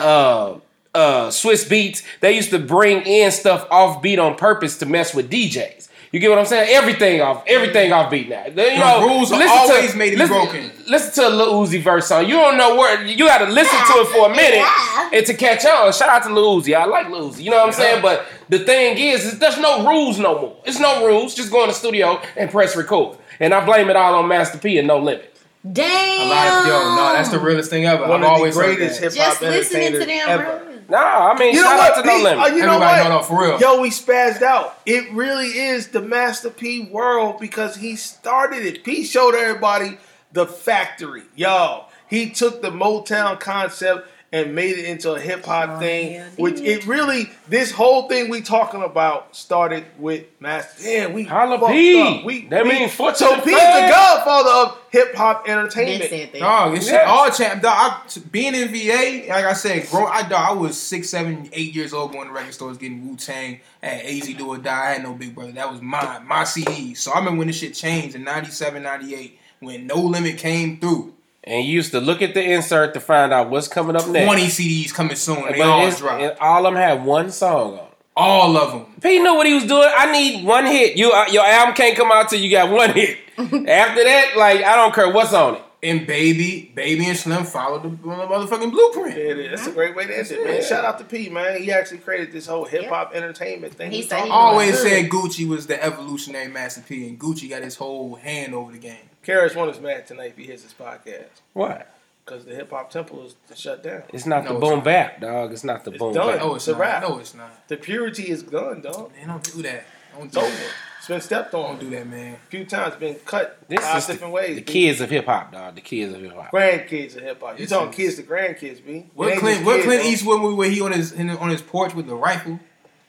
Speaker 5: and Swiss Beats. They used to bring in stuff off beat on purpose to mess with DJs. You get what I'm saying? Everything off beat now. You know,
Speaker 4: rules are always made to be broken.
Speaker 5: Listen to a Lil Uzi verse song. You don't know where you got to listen to it for a minute and to catch on. Shout out to Lil Uzi. I like Lil Uzi. You know what I'm saying? But the thing is there's no rules no more. It's no rules. Just go in the studio and press record. And I blame it all on Master P and No Limit.
Speaker 3: Damn.
Speaker 4: That's the realest thing ever.
Speaker 1: One
Speaker 4: I've
Speaker 1: of
Speaker 4: always
Speaker 1: the greatest hip hop
Speaker 3: Just listening to
Speaker 1: entertainers
Speaker 3: them,
Speaker 1: ever.
Speaker 3: bro.
Speaker 5: Nah, I mean,
Speaker 1: You know
Speaker 5: shout
Speaker 1: what,
Speaker 5: out to No
Speaker 1: P?
Speaker 5: Limit.
Speaker 1: You know
Speaker 4: Everybody
Speaker 1: what?
Speaker 4: know for real.
Speaker 1: Yo, we spazzed out. It really is the Master P world because he started it. P showed everybody the factory. Yo, he took the Motown concept and made it into a hip hop thing, which it really, this whole thing we talking about started with Master. Yeah, we
Speaker 5: Holla
Speaker 1: fucked
Speaker 5: P.
Speaker 1: up.
Speaker 5: That mean foot to
Speaker 1: So
Speaker 5: the
Speaker 1: P's the
Speaker 5: flag.
Speaker 1: godfather of hip hop entertainment.
Speaker 3: This thing.
Speaker 4: Dog, it's
Speaker 5: Yeah.
Speaker 4: all champ. Dog, being in VA, like I said, I was 6, 7, 8 years old going to record stores getting Wu-Tang. I had AZ Do or Die. I had no Big Brother. That was my CD. So I remember when this shit changed in 97, 98 when No Limit came through.
Speaker 5: And you used to look at the insert to find out what's coming up next.
Speaker 4: 20 CDs coming soon. And they
Speaker 5: But
Speaker 4: all
Speaker 5: it's-
Speaker 4: dropped.
Speaker 5: and all of them had one song on.
Speaker 4: All of them.
Speaker 5: P knew what he was doing. I need one hit. Your album can't come out till you got one hit. After that, like I don't care what's on it.
Speaker 4: And Baby and Slim followed the motherfucking blueprint.
Speaker 1: Yeah, it is. That's a great way to end it, man. Shout out to P, man. He actually created this whole hip hop entertainment thing.
Speaker 3: He
Speaker 1: we
Speaker 3: said
Speaker 1: talking
Speaker 3: he
Speaker 4: I
Speaker 1: about.
Speaker 4: always
Speaker 3: Good.
Speaker 4: said Gucci was the evolutionary Master P, and Gucci got his whole hand over the game.
Speaker 1: Karis one is mad tonight if he hears this podcast
Speaker 5: What?
Speaker 1: because the hip hop temple is shut down.
Speaker 5: It's not
Speaker 4: No,
Speaker 5: the
Speaker 4: it's
Speaker 5: boom
Speaker 4: not.
Speaker 5: bap, dog. It's not the
Speaker 1: It's
Speaker 5: boom
Speaker 1: done.
Speaker 5: bap.
Speaker 4: No, it's
Speaker 1: a
Speaker 4: not.
Speaker 1: wrap.
Speaker 4: No, it's not.
Speaker 1: The purity is gone, dog.
Speaker 4: Man, don't do that. Don't
Speaker 1: It's
Speaker 4: do
Speaker 1: over.
Speaker 4: that.
Speaker 1: It's been stepped on.
Speaker 4: Don't do that, man.
Speaker 1: A few times, been cut
Speaker 5: This
Speaker 1: 5
Speaker 5: is
Speaker 1: different ways.
Speaker 5: the
Speaker 1: B.
Speaker 5: kids of hip hop, dog. The kids of hip hop.
Speaker 1: Grandkids of hip hop. You
Speaker 4: This
Speaker 1: talking
Speaker 4: is-
Speaker 1: kids to grandkids, B? It
Speaker 4: What
Speaker 1: ain't
Speaker 4: Clint
Speaker 1: just kids,
Speaker 4: Clint
Speaker 1: though.
Speaker 4: Eastwood movie where he on his porch with the rifle?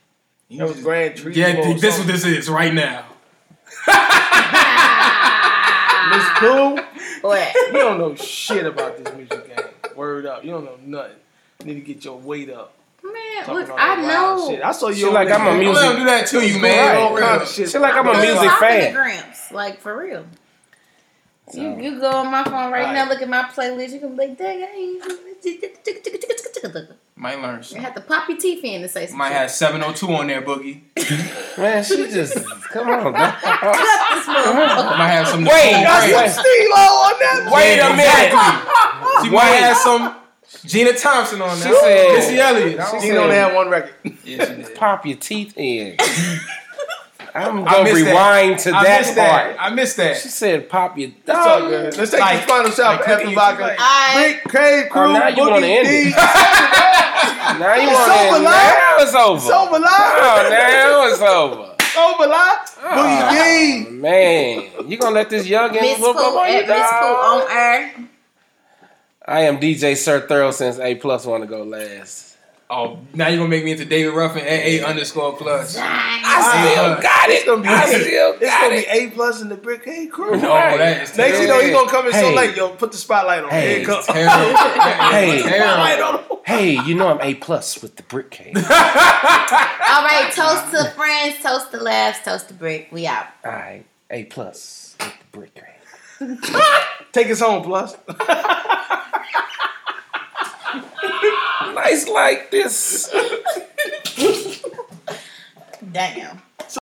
Speaker 4: He
Speaker 1: That was
Speaker 4: just-
Speaker 1: Grand Tree.
Speaker 4: Yeah, this what this is right now.
Speaker 1: Miss Pooh.
Speaker 3: What?
Speaker 1: You don't know shit about this music game. Word up. You don't know nothing. You need to get your weight up.
Speaker 3: Man,
Speaker 1: Talking
Speaker 3: look,
Speaker 1: all
Speaker 3: I
Speaker 1: that wild shit.
Speaker 3: know.
Speaker 1: I saw you
Speaker 5: She
Speaker 1: over
Speaker 5: like
Speaker 1: there,
Speaker 5: I'm a
Speaker 1: man.
Speaker 5: music-
Speaker 4: I'm gonna do that to you,
Speaker 1: Right.
Speaker 4: man.
Speaker 1: All kind of shit.
Speaker 5: She like I'm a
Speaker 3: Good
Speaker 5: music
Speaker 3: talking to
Speaker 5: fan.
Speaker 3: Gramps, like for real.
Speaker 5: So-
Speaker 3: You go on my phone right
Speaker 1: Right.
Speaker 3: now, look at my playlist. You can be like, dang,
Speaker 4: Might learn
Speaker 3: you
Speaker 4: something.
Speaker 3: have to pop your teeth in to say something.
Speaker 4: Might have 702 on there, Boogie.
Speaker 5: Man, she just come on, dog.
Speaker 4: Might have some.
Speaker 5: Wait,
Speaker 4: Nicole
Speaker 1: Got
Speaker 4: Wright.
Speaker 1: some Stilo on that.
Speaker 5: Wait a minute.
Speaker 4: Exactly. She might have some Gina Thompson on there.
Speaker 5: She said-
Speaker 4: Missy Elliott.
Speaker 5: She
Speaker 1: He
Speaker 5: said-
Speaker 1: only had one record.
Speaker 4: Yeah, she did.
Speaker 5: Pop your teeth in. I'm
Speaker 4: I
Speaker 5: gonna
Speaker 4: missed
Speaker 5: rewind to
Speaker 4: I
Speaker 5: that
Speaker 4: missed
Speaker 5: part.
Speaker 4: I missed that.
Speaker 5: She said, "Pop your."
Speaker 1: It's all good. Let's take
Speaker 4: Like-
Speaker 1: this final shot
Speaker 4: like
Speaker 1: for F
Speaker 4: cooking
Speaker 1: Vodka.
Speaker 4: your teeth.
Speaker 1: Big Cave Crew,
Speaker 5: now you wanna
Speaker 1: Boogie
Speaker 5: end
Speaker 1: D.
Speaker 5: it. Now you
Speaker 1: It's
Speaker 5: want
Speaker 1: over,
Speaker 5: to?
Speaker 1: live.
Speaker 5: Now it's over.
Speaker 1: It's over live.
Speaker 5: Oh, now it's over.
Speaker 1: It's over live. Boogie
Speaker 5: Oh,
Speaker 1: D.
Speaker 5: man, you gonna let this youngin'
Speaker 3: Miss
Speaker 5: whoop up
Speaker 3: Pooh
Speaker 5: on you,
Speaker 3: at Miss Pooh
Speaker 5: dog?
Speaker 3: on air.
Speaker 5: I am DJ Sir Thorough since A+ want to go last.
Speaker 4: Oh, now you're gonna make me into David Ruffin at A_plus.
Speaker 5: I still got it.
Speaker 1: It's gonna be
Speaker 5: I
Speaker 1: A.
Speaker 5: still
Speaker 1: It's
Speaker 5: got
Speaker 1: gonna be
Speaker 5: it.
Speaker 1: A+ in the Brick Cave Crew.
Speaker 4: No, that is
Speaker 1: Next you know, he gonna come in so
Speaker 5: Hey.
Speaker 1: late. Yo, put the spotlight on.
Speaker 5: Hey.
Speaker 1: Here it comes.
Speaker 4: terrible.
Speaker 5: Hey.
Speaker 1: Spotlight on him.
Speaker 5: Hey, you know I'm A+ with the Brick Cave.
Speaker 3: All right, toast to friends, toast to laughs, toast to brick. We out.
Speaker 5: All right, A+ with the Brick Cave.
Speaker 1: Take us home, Plus.
Speaker 5: nice like this.
Speaker 3: Damn.